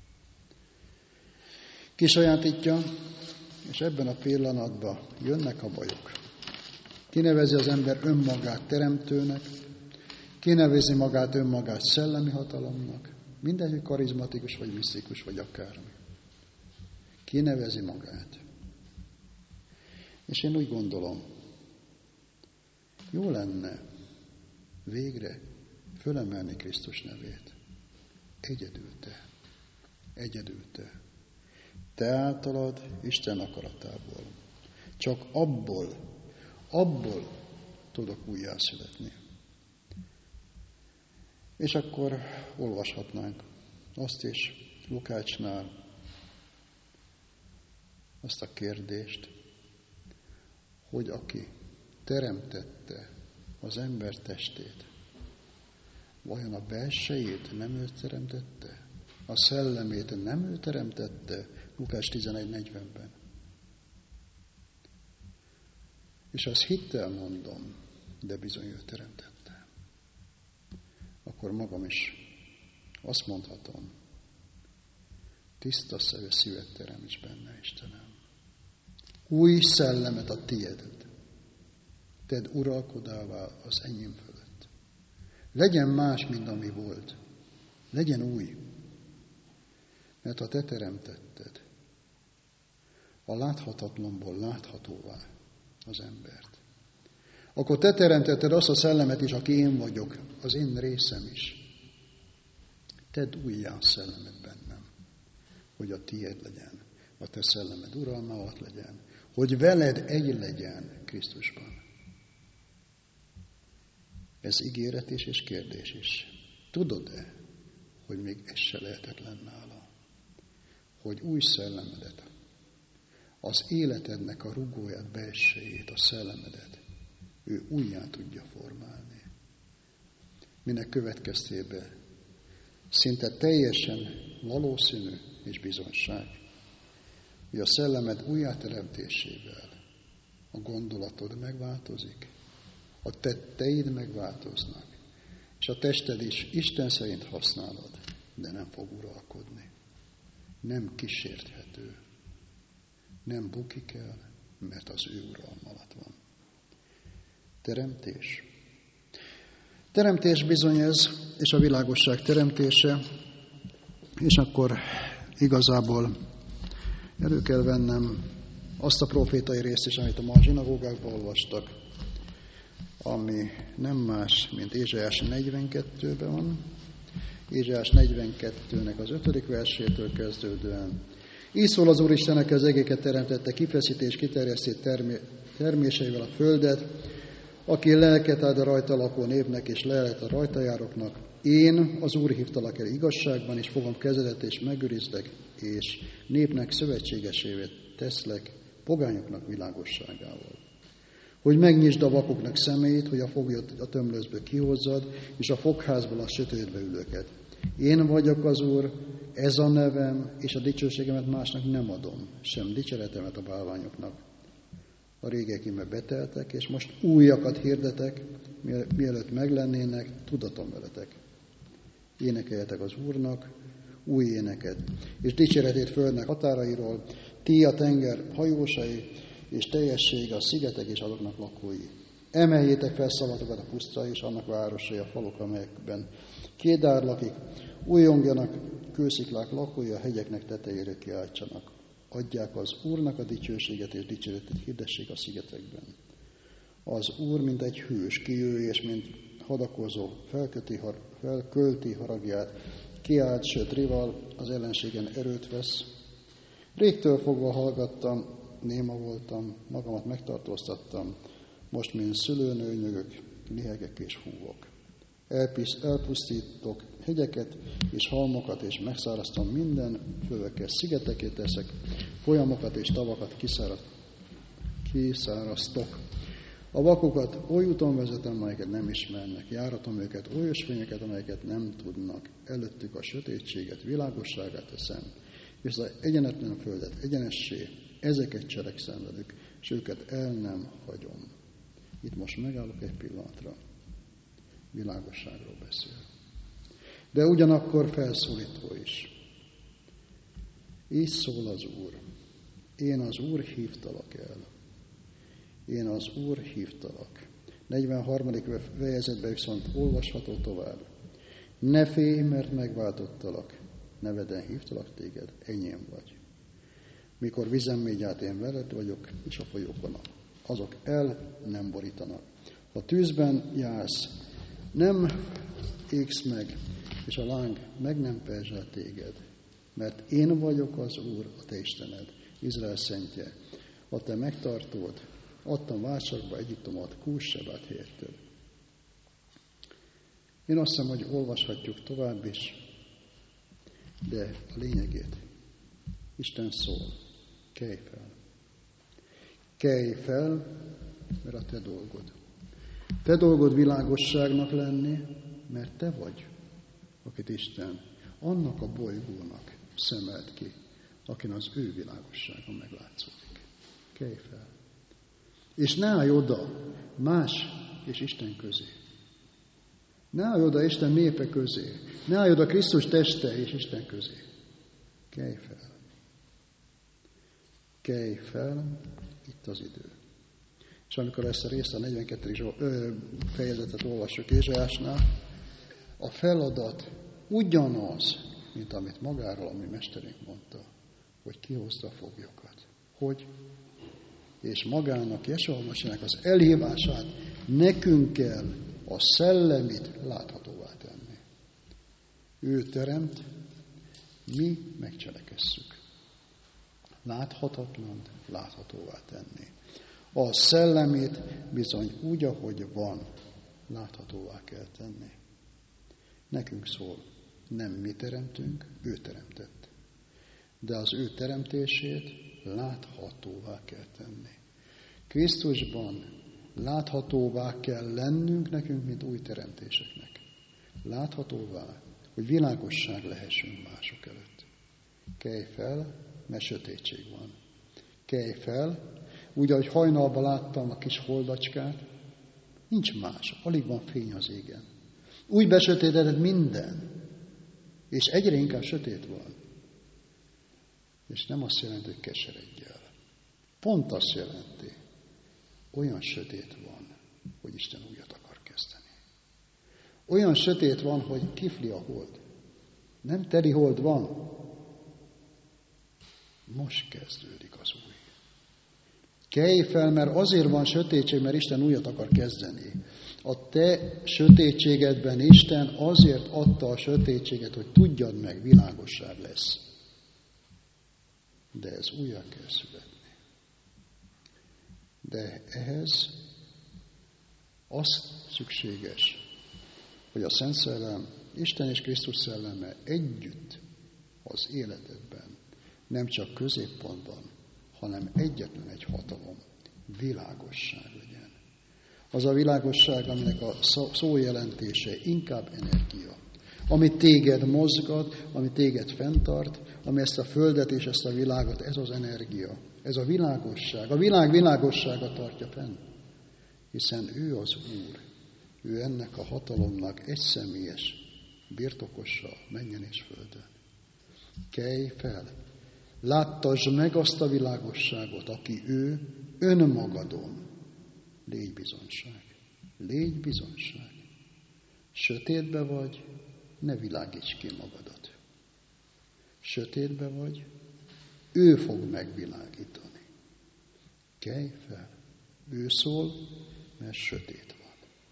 Kisajátítja, és ebben a pillanatban jönnek a bajok. Kinevezi az ember önmagát teremtőnek, kinevezi magát önmagát szellemi hatalomnak, mindenki karizmatikus, vagy misztikus, vagy akármi. Kinevezi magát. És én úgy gondolom, jó lenne végre fölemelni Krisztus nevét. Egyedül te. Egyedül te. Te általad Isten akaratából. Csak abból tudok újjászületni. És akkor olvashatnánk azt is Lukácsnál, azt a kérdést, hogy aki teremtette az ember testét, vajon a belsejét nem ő teremtette? A szellemét nem ő teremtette? Lukács 11:40-ben. És azt hittel mondom, de bizony ő teremtette. Akkor magam is azt mondhatom, tiszta szívet teremts benne, Istenem. Új szellemet a tiédet. Tedd uralkodává az enyém fölött. Legyen más, mint ami volt. Legyen új. Mert ha te teremtetted a láthatatlanból láthatóvá az embert, akkor te teremtetted azt a szellemet is, aki én vagyok, az én részem is. Tedd újjá a szellemet bennem, hogy a tiéd legyen, a te szellemed uralma alatt legyen, hogy veled egy legyen Krisztusban. Ez ígéret is és kérdés is. Tudod-e, hogy még ez se lehetetlen nála? Hogy új szellemedet, az életednek a rugóját, belsejét, a szellemedet, ő újjá tudja formálni. Minek következtében szinte teljesen valószínű és bizonyság, hogy a szellemed újjáteremtésével a gondolatod megváltozik, a tetteid megváltoznak, és a tested is Isten szerint használod, de nem fog uralkodni. Nem kísérthető. Nem bukik el, mert az ő uralma alatt van. Teremtés. Teremtés bizony ez, és a világosság teremtése, és akkor igazából elő kell vennem azt a profétai részt is, amit a ma zsinagógákban olvastak, ami nem más, mint Ézsaiás 42-ben van. Ézsaiás 42-nek az 5. versétől kezdődően, Így szól az Úristen, aki az égeket teremtette, kifeszíti és kiterjeszti terméseivel a földet, aki lelket ad a rajta lakó népnek, és lelet a rajta jároknak. Én, az Úr hívtalak el igazságban, és fogom kezedet, és megőrizlek, és népnek szövetségesévé teszlek, pogányoknak világosságával. Hogy megnyisd a vakoknak szemét, hogy a foglyot a tömlőzből kihozzad, és a fogházból a sötétbe ülőket. Én vagyok az Úr, ez a nevem, és a dicsőségemet másnak nem adom, sem dicséretemet a bálványoknak. A régek íme beteltek, és most újakat hirdetek, mielőtt meglennének, tudatom veletek. Énekeljetek az Úrnak új éneket, és dicséretét földnek határairól, ti a tenger hajósai, és teljessége a szigetek és azoknak lakói. Emeljétek fel szavatokat a pusztra, és annak városai, a faluk, amelyekben Kédár lakik, újongjanak kősziklák lakói, a hegyeknek tetejére kiáltsanak. Adják az Úrnak a dicsőséget, és dicséretét hirdessék a szigetekben. Az Úr, mint egy hős, kijöjj, és mint hadakozó, felkölti haragját, kiált sötrival, az ellenségen erőt vesz. Régtől fogva hallgattam, néma voltam, magamat megtartóztattam, most, mint szülőnő nyögök, lihegek és húvok. Elpusztítok hegyeket és halmokat, és megszáraztam minden fölökkel, szigeteket teszek, folyamokat és tavakat kiszáraztok. A vakokat oly úton vezetem, amelyeket nem ismernek, járatom őket oly ösvényeket, amelyeket nem tudnak. Előttük a sötétséget, világosságát teszem, és az egyenetlen földet egyenessé, ezeket cselekszem velük, és őket el nem hagyom. Itt most megállok egy pillanatra. Világosságról beszél. De ugyanakkor felszólító is. Így szól az Úr. Én az Úr hívtalak el. Én az Úr hívtalak. 43. fejezetben viszont olvasható tovább. Ne félj, mert megváltottalak. Neveden hívtalak téged, enyém vagy. Mikor vizen megy át, én veled vagyok, és a folyókon azok el nem borítanak. Ha tűzben jársz, nem égsz meg, és a láng meg nem perzsel téged, mert én vagyok az Úr, a te Istened, Izrael szentje. A te megtartód, adtam válságba Egyiptomot, Kús-Sebát helyétől. Én azt hiszem, hogy olvashatjuk tovább is, de a lényegét. Isten szól, kelj fel. Kelj fel, mert a te dolgod. Te dolgod világosságnak lenni, mert te vagy, akit Isten annak a bolygónak szemelt ki, akin az ő világossága meglátszódik. Kelj fel. És ne állj oda más és Isten közé. Ne állj oda Isten népe közé. Ne állj oda Krisztus teste és Isten közé. Kelj fel. Kelj fel, itt az idő. És amikor ezt a részt, a 42. fejezetet olvassuk Ézsaiásnál, a feladat ugyanaz, mint amit magáról a mi mesterünk mondta, hogy kihozta a foglyokat. Hogy? És magának, Jesua Masiának az elhívását nekünk kell a szellemit láthatóvá tenni. Ő teremt, mi megcselekesszük. Láthatatlant láthatóvá tenni. A szellemét bizony úgy, ahogy van, láthatóvá kell tenni. Nekünk szól, nem mi teremtünk, ő teremtett. De az ő teremtését láthatóvá kell tenni. Krisztusban láthatóvá kell lennünk nekünk, mint új teremtéseknek. Láthatóvá, hogy világosság lehessünk mások előtt. Kelj fel, mert sötétség van. Kelj fel, úgy, ahogy hajnalban láttam a kis holdacskát, nincs más, alig van fény az égen. Úgy besötétedett minden, és egyre inkább sötét van. És nem azt jelenti, hogy keseredj el. Pont azt jelenti, olyan sötét van, hogy Isten újat akar kezdeni. Olyan sötét van, hogy kifli a hold. Nem teli hold van. Most kezdődik az új. Kelj fel, mert azért van sötétség, mert Isten újat akar kezdeni. A te sötétségedben Isten azért adta a sötétséget, hogy tudjad meg, világosság lesz. de ez újra kell születni. De ehhez az szükséges, hogy a Szent Szellem, Isten és Krisztus szelleme együtt az életedben, nem csak középpontban, hanem egyetlen egy hatalom, világosság legyen. Az a világosság, aminek a szó jelentése inkább energia, ami téged mozgat, ami téged fenntart, ami ezt a földet és ezt a világot, ez az energia, ez a világosság. A világ világossága tartja fenn, hiszen ő az Úr, ő ennek a hatalomnak egyszemélyes birtokosa mennyen és földön. Kelj fel, láttasd meg azt a világosságot, aki ő önmagadon. Légy bizonyság, légy bizonyság. Sötétbe vagy, ne világíts ki magadat. Sötétbe vagy, ő fog megvilágítani. Kelj fel, ő szól, mert sötét van.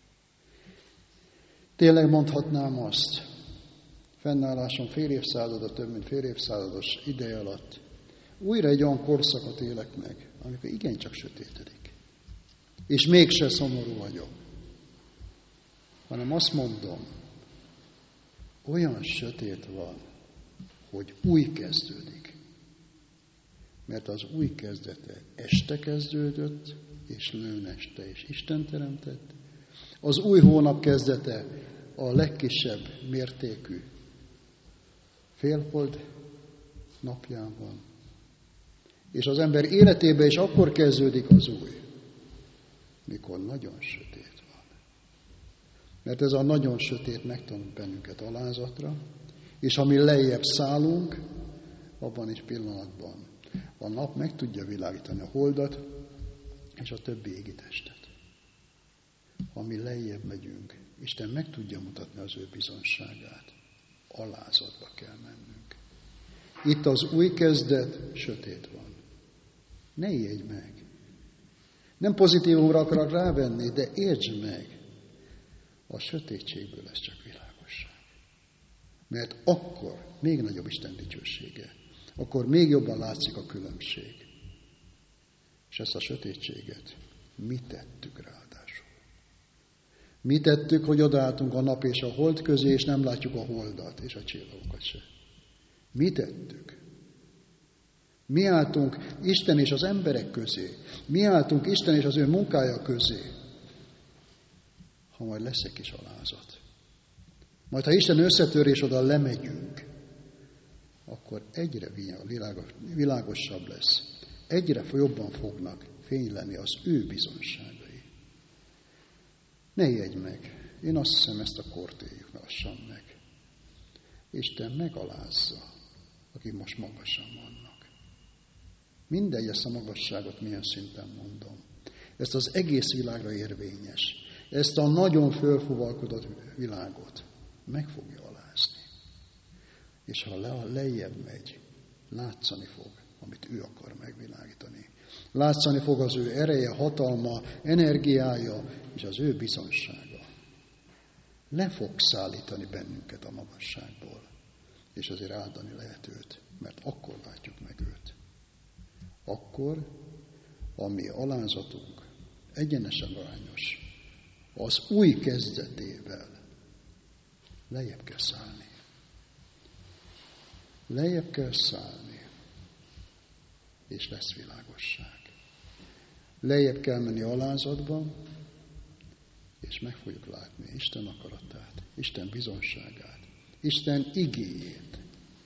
Tényleg mondhatnám azt, fennállásom fél évszázada, több mint fél évszázados ideje alatt, újra egy olyan korszakot élek meg, amikor igencsak sötétedik. És mégse szomorú vagyok, hanem azt mondom, olyan sötét van, hogy új kezdődik. Mert az új kezdete este kezdődött, és lőneste, és Isten teremtett. Az új hónap kezdete a legkisebb mértékű félhold napján van. És az ember életében is akkor kezdődik az új, mikor nagyon sötét van. Mert ez a nagyon sötét megtanult bennünket alázatra, és ami lejjebb szállunk, abban is pillanatban a nap meg tudja világítani a holdat és a többi égi testet. Ha mi lejjebb megyünk, Isten meg tudja mutatni az ő bizonságát. Alázatba kell mennünk. Itt az új kezdet, sötét van. Ne ijedj meg. Nem pozitívumra akarok rávenni, de értsd meg. A sötétségből lesz csak világosság. Mert akkor még nagyobb Isten dicsősége. Akkor még jobban látszik a különbség. És ezt a sötétséget mi tettük ráadásul? Mi tettük, hogy odaálltunk a nap és a hold közé, és nem látjuk a holdat és a csillagokat se. Mi tettük? Mi álltunk Isten és az emberek közé. Mi álltunk Isten és az ő munkája közé. Ha majd lesz egy kis alázat. Majd ha Isten összetör és oda lemegyünk, akkor egyre világosabb lesz. Egyre jobban fognak fényleni az ő bizonságai. Ne ijedj meg. Én azt hiszem, ezt a kort éljük lassan meg. Isten megalázza, akik most magasan vannak. Mindegy, ezt a magasságot milyen szinten mondom. Ezt az egész világra érvényes. Ezt a nagyon fölfuvalkodott világot meg fogja alázni. És ha lejjebb megy, látszani fog, amit ő akar megvilágítani. Látszani fog az ő ereje, hatalma, energiája és az ő bizonsága. Le fog szállítani bennünket a magasságból, és azért áldani lehet őt, mert akkor látjuk meg őt. Akkor a mi alázatunk egyenesen arányos az új kezdetével lejjebb kell szállni. Lejjebb kell szállni, és lesz világosság. Lejjebb kell menni alázatban, és meg fogjuk látni Isten akaratát, Isten bizonságát, Isten igéjét,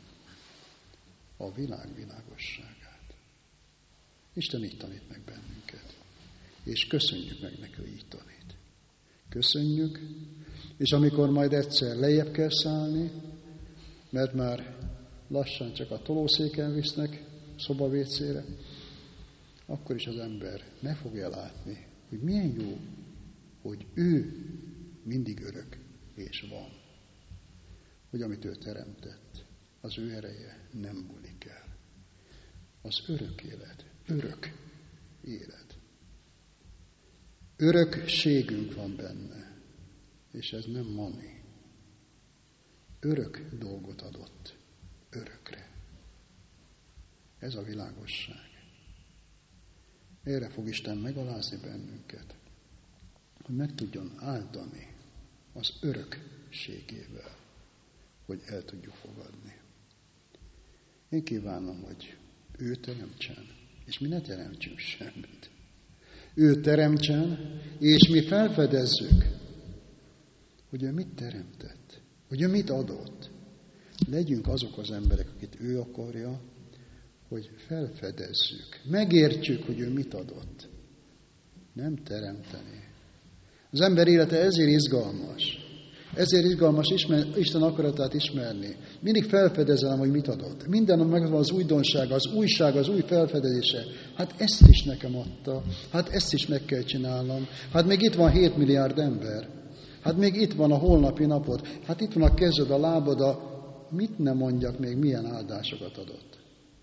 a világ világosságát. Isten így tanít meg bennünket, és köszönjük meg neki, hogy így tanít. Köszönjük, és amikor majd egyszer lejjebb kell szállni, mert már lassan csak a tolószéken visznek szobavécére, akkor is az ember meg fogja látni, hogy milyen jó, hogy ő mindig örök és van. Hogy amit ő teremtett, az ő ereje nem múlik el. Az örök élet, örök élet. Örökségünk van benne, és ez nem mani. Örök dolgot adott, örökre. Ez a világosság. Erre fog Isten megalázni bennünket, hogy meg tudjon áldani az örökségével, hogy el tudjuk fogadni. Én kívánom, hogy ő teremtsen, és mi ne teremtsünk semmit. Ő teremtsen, és mi felfedezzük, hogy ő mit teremtett, hogy ő mit adott. Legyünk azok az emberek, akit ő akarja, hogy felfedezzük, megértsük, hogy ő mit adott. Nem teremteni. Az ember élete ezért izgalmas. Ezért izgalmas Isten akaratát ismerni. Mindig felfedezelem, hogy mit adott. Minden megvan az újdonság, az újság, az új felfedezése. Hát ezt is nekem adta. Hát ezt is meg kell csinálnom. Hát még itt van 7 milliárd ember. Hát még itt van a holnapi napod. Hát itt van a kezed, a lábad, mit ne mondjak még, milyen áldásokat adott.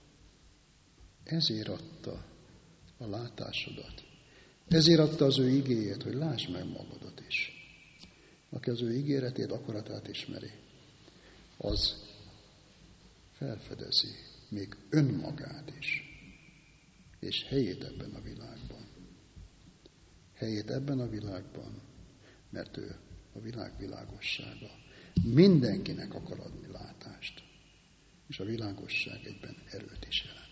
Ezért adta a látásodat. Ezért adta az ő igéjét, hogy lásd meg magadat is. Aki az ő ígéretét, akaratát ismeri, az felfedezi még önmagát is, és helyét ebben a világban. Helyét ebben a világban, mert ő a világ világossága. Mindenkinek akar adni látást, és a világosság egyben erőt is jelent.